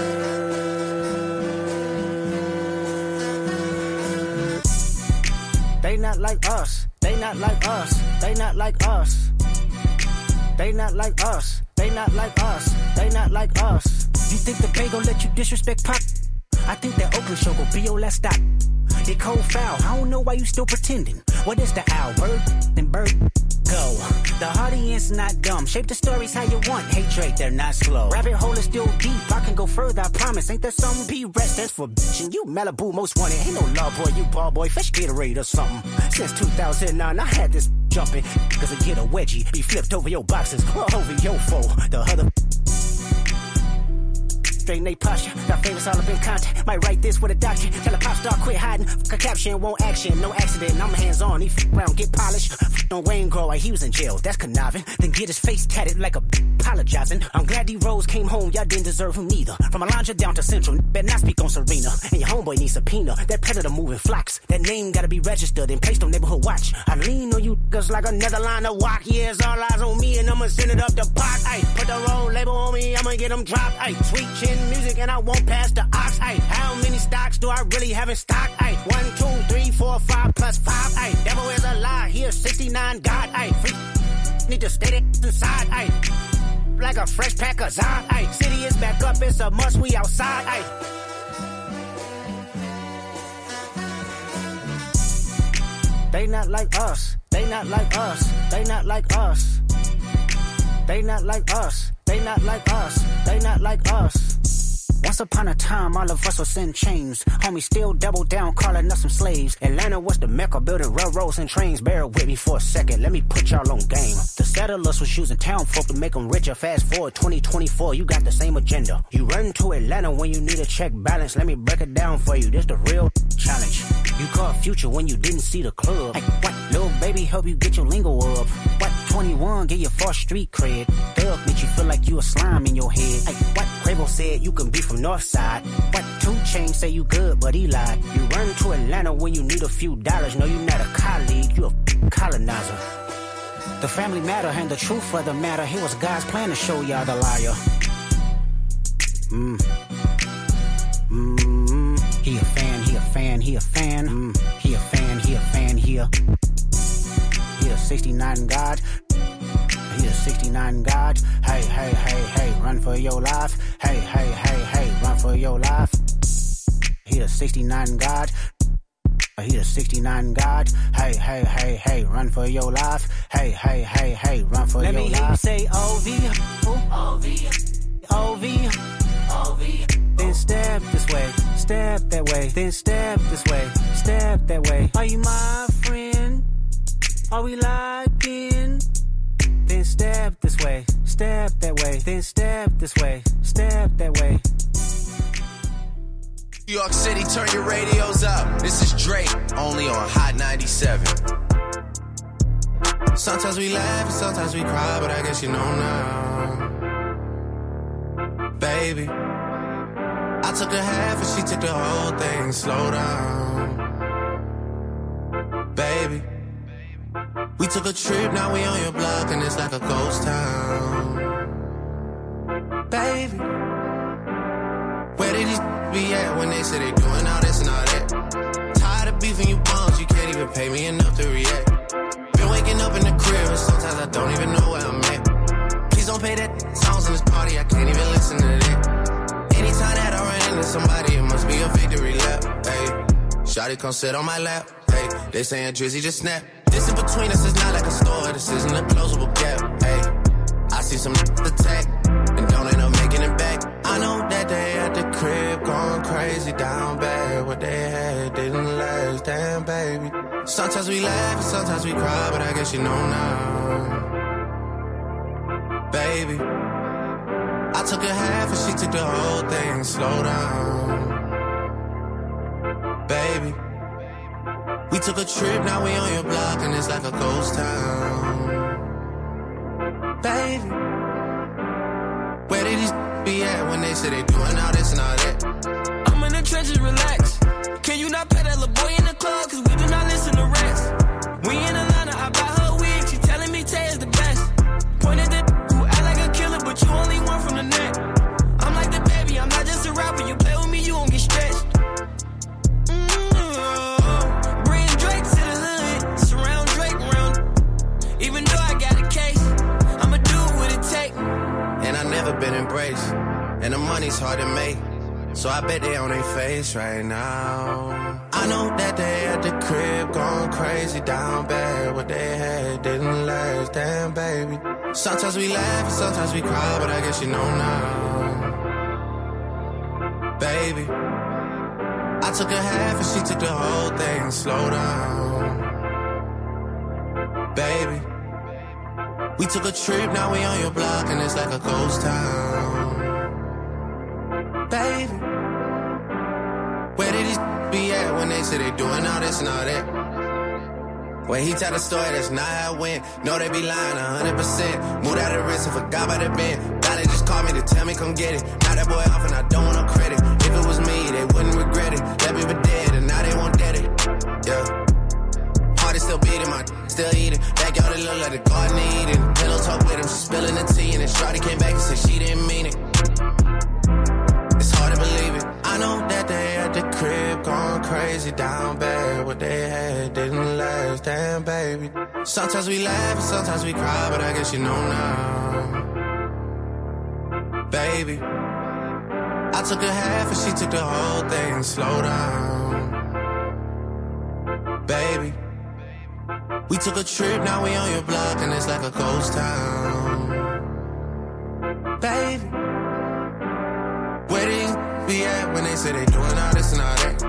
They not like us, they not like us, they not like us. They not like us, they not like us, they not like us. You think the Bay gon' let you disrespect Pop? I think that Oakland show gon' be your last stop. They cold foul, I don't know why you still pretending. What is the owl? Bird, then bird, go. The audience not dumb, shape the stories how you want. Hey Drake, they're not slow. Rabbit hole is still deep, I can go further, I promise. Ain't there something P-Rest that's for bitchin'? You Malibu most wanted, ain't no love boy, you ball boy, fresh Gatorade or something. Since two thousand nine, I had this jumping, cause I get a wedgie, be flipped over your boxes, or over your foe. The other straighten they posture, got famous all up in content. Might write this with a doctor, tell a pop star quit hiding. Fuck a caption, won't action, no accident. I'm hands on, he f around, get polished. F on Wayne Grow, he was in jail, that's conniving. Then get his face tatted like a b apologizing. I'm glad D-Rose came home, y'all didn't deserve him neither. From Alondra down to Central, better not speak on Serena. And your homeboy needs subpoena, that predator moving flocks. That name gotta be registered and placed on neighborhood watch. I lean on you cause like another line of walk. Yeah, it's all eyes on me and I'ma send it up the pot. Ay, put the roll label on me, I'ma get them dropped. Ay, sweet chin music and I won't pass the ox. Ay, how many stocks do I really have in stock? Ay, one, two, three, four, five plus five. Ay, devil is a lie, here sixty-nine God. Ay, free need to stay that inside. Ay, like a fresh pack of Zod. Ay, city is back up, it's a must, we outside. Ay. They not like us, they not like us, they not like us. They not like us, they not like us, they not like us. Once upon a time, all of us was in chains. Homie still double down, calling us some slaves. Atlanta was the mecca, building railroads and trains. Bear with me for a second, let me put y'all on game. The settlers was using town folk to make them richer. Fast forward twenty twenty-four, you got the same agenda. You run to Atlanta when you need a check balance. Let me break it down for you, this the real challenge. You caught Future when you didn't see the club. Hey, what, little baby help you get your lingo up. What, twenty-one, get your first street cred. Thug make you feel like you a slime in your head. Hey, what, Quavo said you can be from Northside. What, two Chainz say you good, but he lied. You run to Atlanta when you need a few dollars. No, you not a colleague, you a colonizer. The family matter and the truth of the matter. Here was God's plan to show y'all the liar. Mm. Mm. He a fan, he a fan, he a fan. Mm. He a fan, he a fan, he a. He a sixty-nine God. He a sixty-nine God. Hey, hey, hey, hey, run for your life. Hey, hey, hey, hey, run for your life. He a sixty-nine God. He a sixty-nine God. Hey, hey, hey, hey, run for your life. Hey, hey, hey, hey, run for Let your life. Let me hear you say O V. O V. O V. O V. Then step this way, step that way. Then step this way, step that way. Are you my friend? Are we locked in? Then step this way, step that way. Then step this way, step that way. New York City, turn your radios up. This is Drake, only on Hot ninety-seven. Sometimes we laugh and sometimes we cry, but I guess you know now. Baby, I took a half and she took the whole thing. Slow down. Baby, we took a trip, now we on your block and it's like a ghost town. Baby, where did these be at when they say they doing all this and all that? Tired of beefing you bums, you can't even pay me enough to react. Been waking up in the crib and sometimes I don't even know where I'm at. Please don't play that songs in this party, I can't even listen to that. Anytime that I run into somebody, it must be a victory lap. Hey, shawty come sit on my lap. Hey, they saying Drizzy just snap. This in between us is not like a store, this isn't a closable gap. Hey, I see some attack and don't end up making it back. I know that they at the crib going crazy down bad. What they had didn't last, damn baby. Sometimes we laugh and sometimes we cry, but I guess you know now. Baby, I took a half and she took the whole thing. Slow down. Baby, we We took a trip, now we on your block, and it's like a ghost town. Baby, where did these be at when they say they doing all this and all that? I'm in the trenches, relax. Can you not pet that little boy in the club? Cause we do not listen to rest. We in Atlanta, I buy her wig, she telling me Tay is the best. Pointed at who act like a killer, but you only one from the net. I'm like the baby, I'm not just a rapper. You play with me, you won't get stretched. Mm-hmm. Bring Drake to the hood, surround Drake around. Even though I got a case, I'ma do what it take. And I never been embraced, and the money's hard to make. So I bet they on their face right now. I know that they at the crib going crazy down bad. What they had didn't last, damn baby. Sometimes we laugh and sometimes we cry, but I guess you know now. Baby, I took a half and she took the whole thing. Slow down. Baby, we took a trip, now we on your block, and it's like a ghost town. Baby, where did these be at when they say they doing all this and all that? When he tell the story, that's not how it went. No, they be lying one hundred percent. Moved out of the wrist and forgot about the bend. Now they just call me to tell me come get it. Now that boy off and I don't want no credit. If it was me, they wouldn't regret it. Left me for dead and now they won't dead it. Yeah. Heart is still beating, my still eating. Backyard it look like the garden eating. Pillow talk with him, she spilling the tea. And then Shawty came back and said she didn't mean it. It's hard to believe it. I know that they at the crib going crazy down bad. What they had didn't last, damn baby. Sometimes we laugh and sometimes we cry, but I guess you know now. Baby, I took a half and she took the whole thing. Slow down. Baby, we took a trip, now we on your block, and it's like a ghost town. Baby, where these be at when they say they doing all this and all that?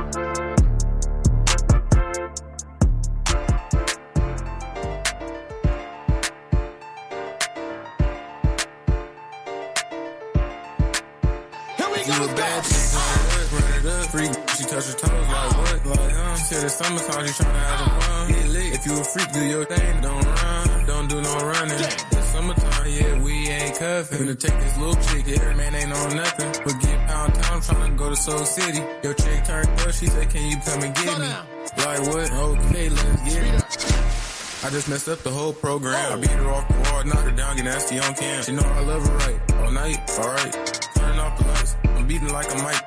Here we go. You a bad chick, run it up, freak. She touch her toes like what? Like, huh? She said it's summertime, she tryna have some fun. Get lit. If you a freak, do your thing. Don't run, don't do no running. It's summertime, yeah, we ain't cuffin'. Finna take this little chick, every man ain't on nothing. But get pound town, tryna go to Soul City. Your chick turned up, she said, can you come and get me? Like what? Okay, let's get it. I just messed up the whole program. I beat her off the wall, knock her down, get nasty on cam. She know I love her right, all night, alright. Turn off the lights, I'm beating like a mic.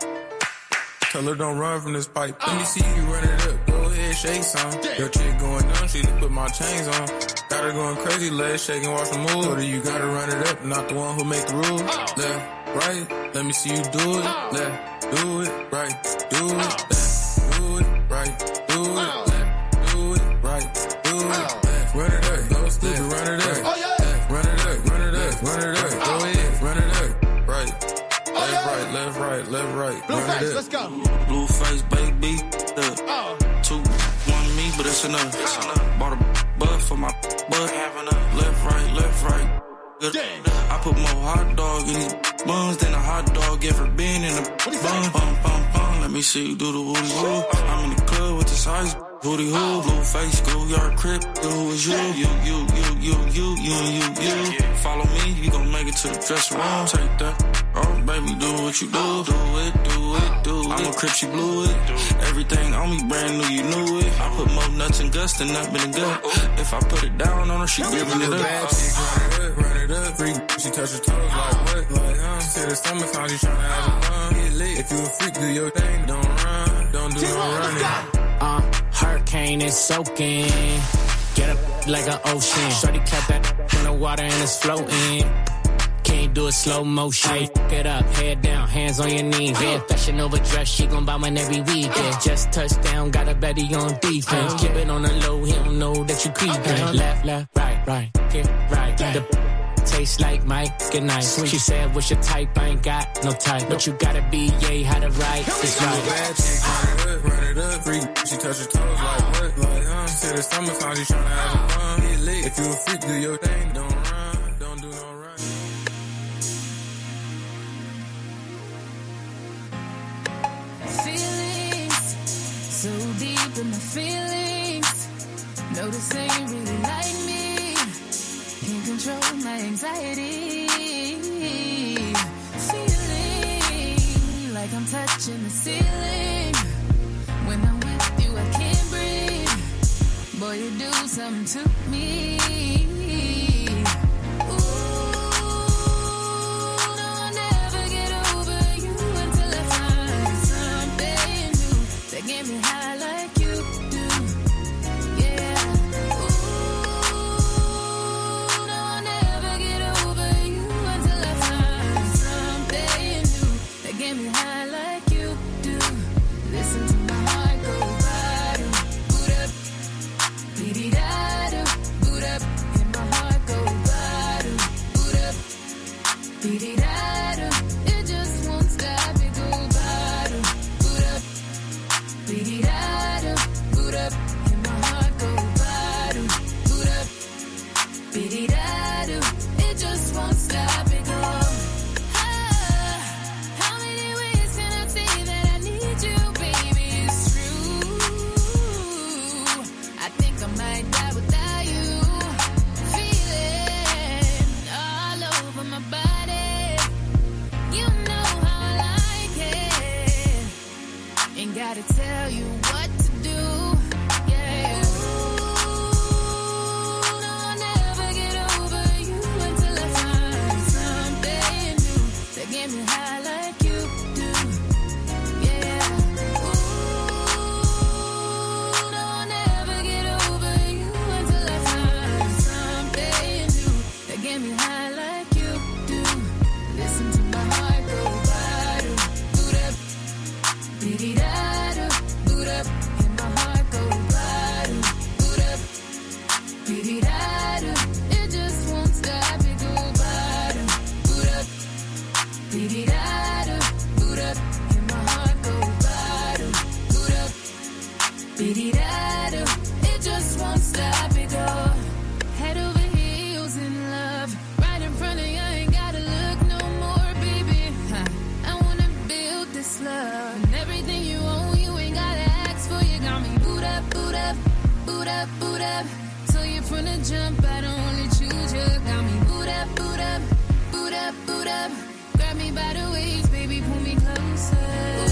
Tell her don't run from this pipe. Let me see you run it up, go ahead, shake some. Your chick going down, she just put my chains on. Got her going crazy, legs shaking, watch the move. Told her you gotta run it up, not the one who make the rules. Left, right, let me see you do it. Left, do it, right, do it. Left, do it, right, do it. Left, do it, right, do it. Left, run it up, go stupid, run it up. Left, run it up, run it up, run it up. Go ahead, run it up, right. Left, right, left, right, left, right. Blue face, let's go. Blue face, baby. Uh, two, one me, but it's enough. It's enough. Bought a butt for my butt. Left, right, left, right. Good. I put more hot dog in these buns than a hot dog ever been in a bun. Bum, bum, bum. Let me see you do the woody woo. I'm in the club with this ice. Booty hoo, blue face, schoolyard crib, who is you? You, you, you, you, you, you, and you, you. Follow me, you gon' make it to the dressing room. Take that, oh baby, do what you do. Do it, do it, do it. I'm a crip, she blew it. Everything on me brand new, you knew it. I put more nuts and guts than up in the gut. If I put it down on her, she giving it up. Bad chick, run it up, run it up. Freak, she touch her toes like what? Like, huh? She said it's summertime, she tryna have some fun. Get lit. If you a freak, do your thing. Don't run, don't do no running. Uh, hurricane is soaking. Get up like an ocean. Shorty cut that in the water and it's floating. Can't do it slow motion. Ay, get up, head down, hands on your knees. Yeah, fashion overdress, she gon' buy one every weekend. Just touchdown, got a Betty on defense. Keep it on the low, he don't know that you creepin'. Left, left, right, right, get right. The taste like Mike, good night. She said, what's your type? I ain't got no type. But you gotta be, yay, how to write. It's right. Bad chick, run it up, run it up. Freak, she touch her toes like what? Like, huh? She said it's summertime, she tryna have some fun. Get lit. If you a freak, do your thing. Don't run, don't do no run. Feelings so deep in my feelings. Notice you really like me. Can't control my anxiety. Feeling like I'm touching the ceiling. When I'm with you, I can't breathe. Boy, you do something to me. Ooh, no, I'll never get over you until I find something new that get me high like you do. Yeah. Ooh, no, I'll never get over you until I find something new that get me high like you do. Listen to my heart go bottom, boot up, beat-it-da-do, boot up, and my heart go bottom, boot up, beat-it-da-do. It just won't stop, it go bottom, boot up, beat-it-da-do, boot up, and my heart go bottom, boot up, beat-it-da-do. It just won't stop, it go. Ah, how many ways can I say that I need you, baby? It's true. I think I might die without you. Feeling all over my body. You know how I like it. Ain't gotta tell you what to do. Yeah. Ooh, no, I'll never get over you until I find something new that get me high like you do. Yeah. Ooh, no, I'll never get over you until I find something new that get me high like you do. Listen to my heart go bottom, boot up, beat-it-da-do, boot up, and my heart go bottom, boot up, beat-it-da-do. It just won't stop, it go bottom, boot up, beat-it-da-do, boot up, and my heart go bottom, boot up, beat-it-da-do. It just won't stop, it go. Head over heels in love, right in front of you, ain't gotta look no more, baby. Huh. I wanna build this love, and everything you own, you ain't gotta ask for. You got me boot up, boot up, boot up, boot up. So you're from the jump, I don't only choose you. Got me boot up, boot up, boot up, boot up. Grab me by the waist, baby, pull me closer.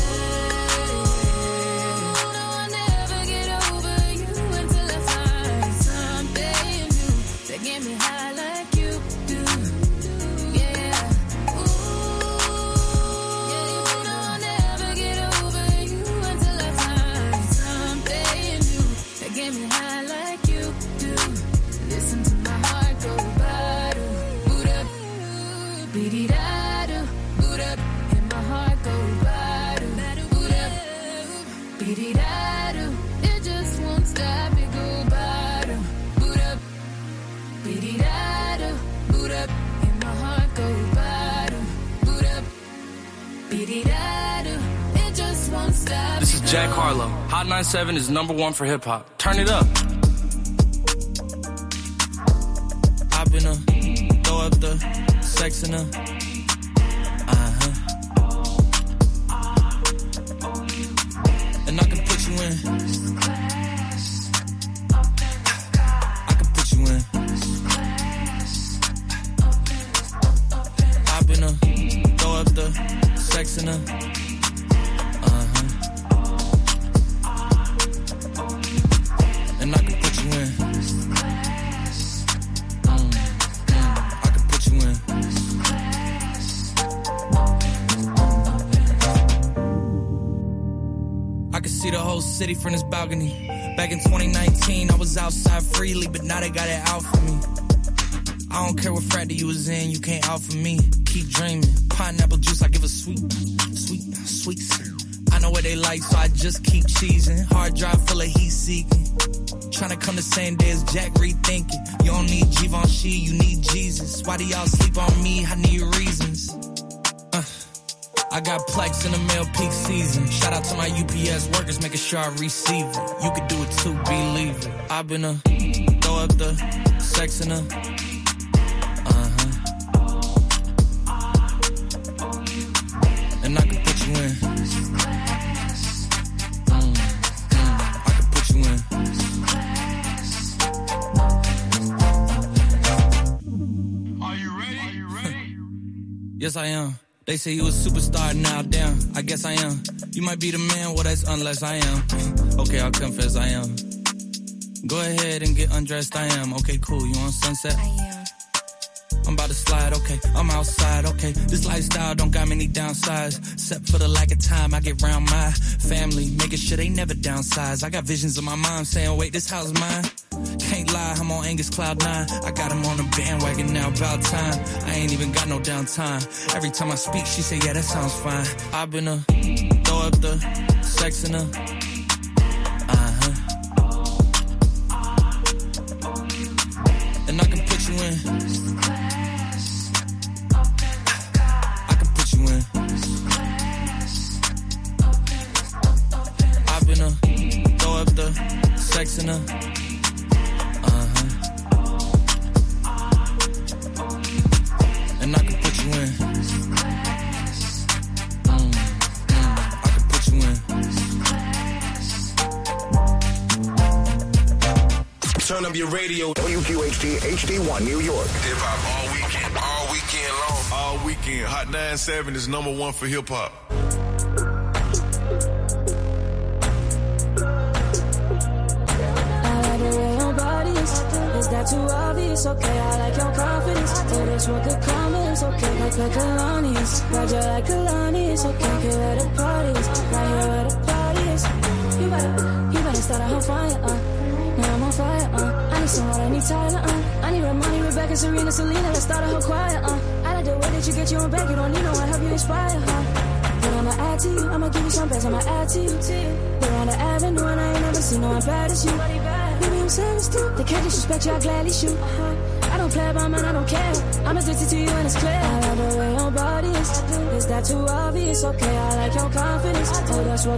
Ooh, no, I'll never get over you until I find something new that get me high like you do. Yeah. Ooh, no, I'll never get over you until I find something new that get me high like you do. Listen to my heart go bottom, boot up, beat-it-da-do, boot up, and my heart go bottom, boot up, beat-it-da-do. It just won't stop, it go bottom, boot up, beat-it-da-do, boot up, and my heart go bottom, boot up, beat-it-da-do. It just won't stop. This is Jack Harlow. Hot ninety-seven is number one for hip hop. Turn it up. I've been a throw up the sex in a uh-huh. And I can put you in. I can put you in. I've been a throw up the sex in a uh-huh. And I can put you in. Mm, mm, I can put you in. I can see the whole city from this balcony. Back in twenty nineteen, I was outside freely, but now they got it out for me. I don't care what frat you was in, you can't out for me. Keep dreaming. Pineapple juice, I give a sweet, sweet, sweet. I know what they like, so I just keep cheesing. Hard drive full of heat seeking. Tryna come the same day as Jack, rethinking. You don't need Givenchy, you need Jesus. Why do y'all sleep on me? I need reasons. Uh, I got Plex in the mail peak season. Shout out to my U P S workers, making sure I receive it. You could do it too, believe it. I've been a throw up the sex in a uh-huh. And I can put you in. Mm, mm, I can put you in. Yes, I am. They say you a superstar now, damn. I guess I am. You might be the man, well, that's unless I am. Okay, I'll confess I am. Go ahead and get undressed, I am. Okay, cool, you on Sunset? I am. I'm about to slide, okay. I'm outside, okay. This lifestyle don't got many downsides. Except for the lack of time I get round my family. Making sure they never downsize. I got visions of my mom saying, wait, this house mine. Can't lie, I'm on Angus Cloud nine. I got him on the bandwagon now, about time. I ain't even got no downtime. Every time I speak, she say, yeah, that sounds fine. I've been a throw up the sex in her. Uh-huh. And I can put you in. I can put you in. I've been a throw up the sex in her. And I can put you in. Mm, mm, I can put you in. Turn up your radio. W Q H T H D one New York. Hip hop all weekend, all weekend long. All weekend. Hot ninety-seven is number one for hip hop. Is that too obvious? Okay, I like your confidence. Oh, that's what good karma is. Okay, like like Kalani's. Roger like Kalani's. Okay, get where the party is. Right here where the party is. You better, you better start a whole fire, uh. Now I'm on fire, uh. I need some water, I need Tyler, uh. I need Ramani, Rebecca, Serena, Selena. Let's start a whole choir, uh. I like the way that you get you on back. You don't need no one, help you inspire, huh? But I'ma add to you, I'ma give you some best, I'ma add to you. We're on the avenue and I ain't never seen no one bad as you. Baby, I'm serious too. They can't disrespect you, I gladly shoot. Uh-huh. I don't play about mine, I don't care. I'm addicted to you and it's clear. I love the way your body is. Is that too obvious? Okay, I like your confidence. Oh, that's what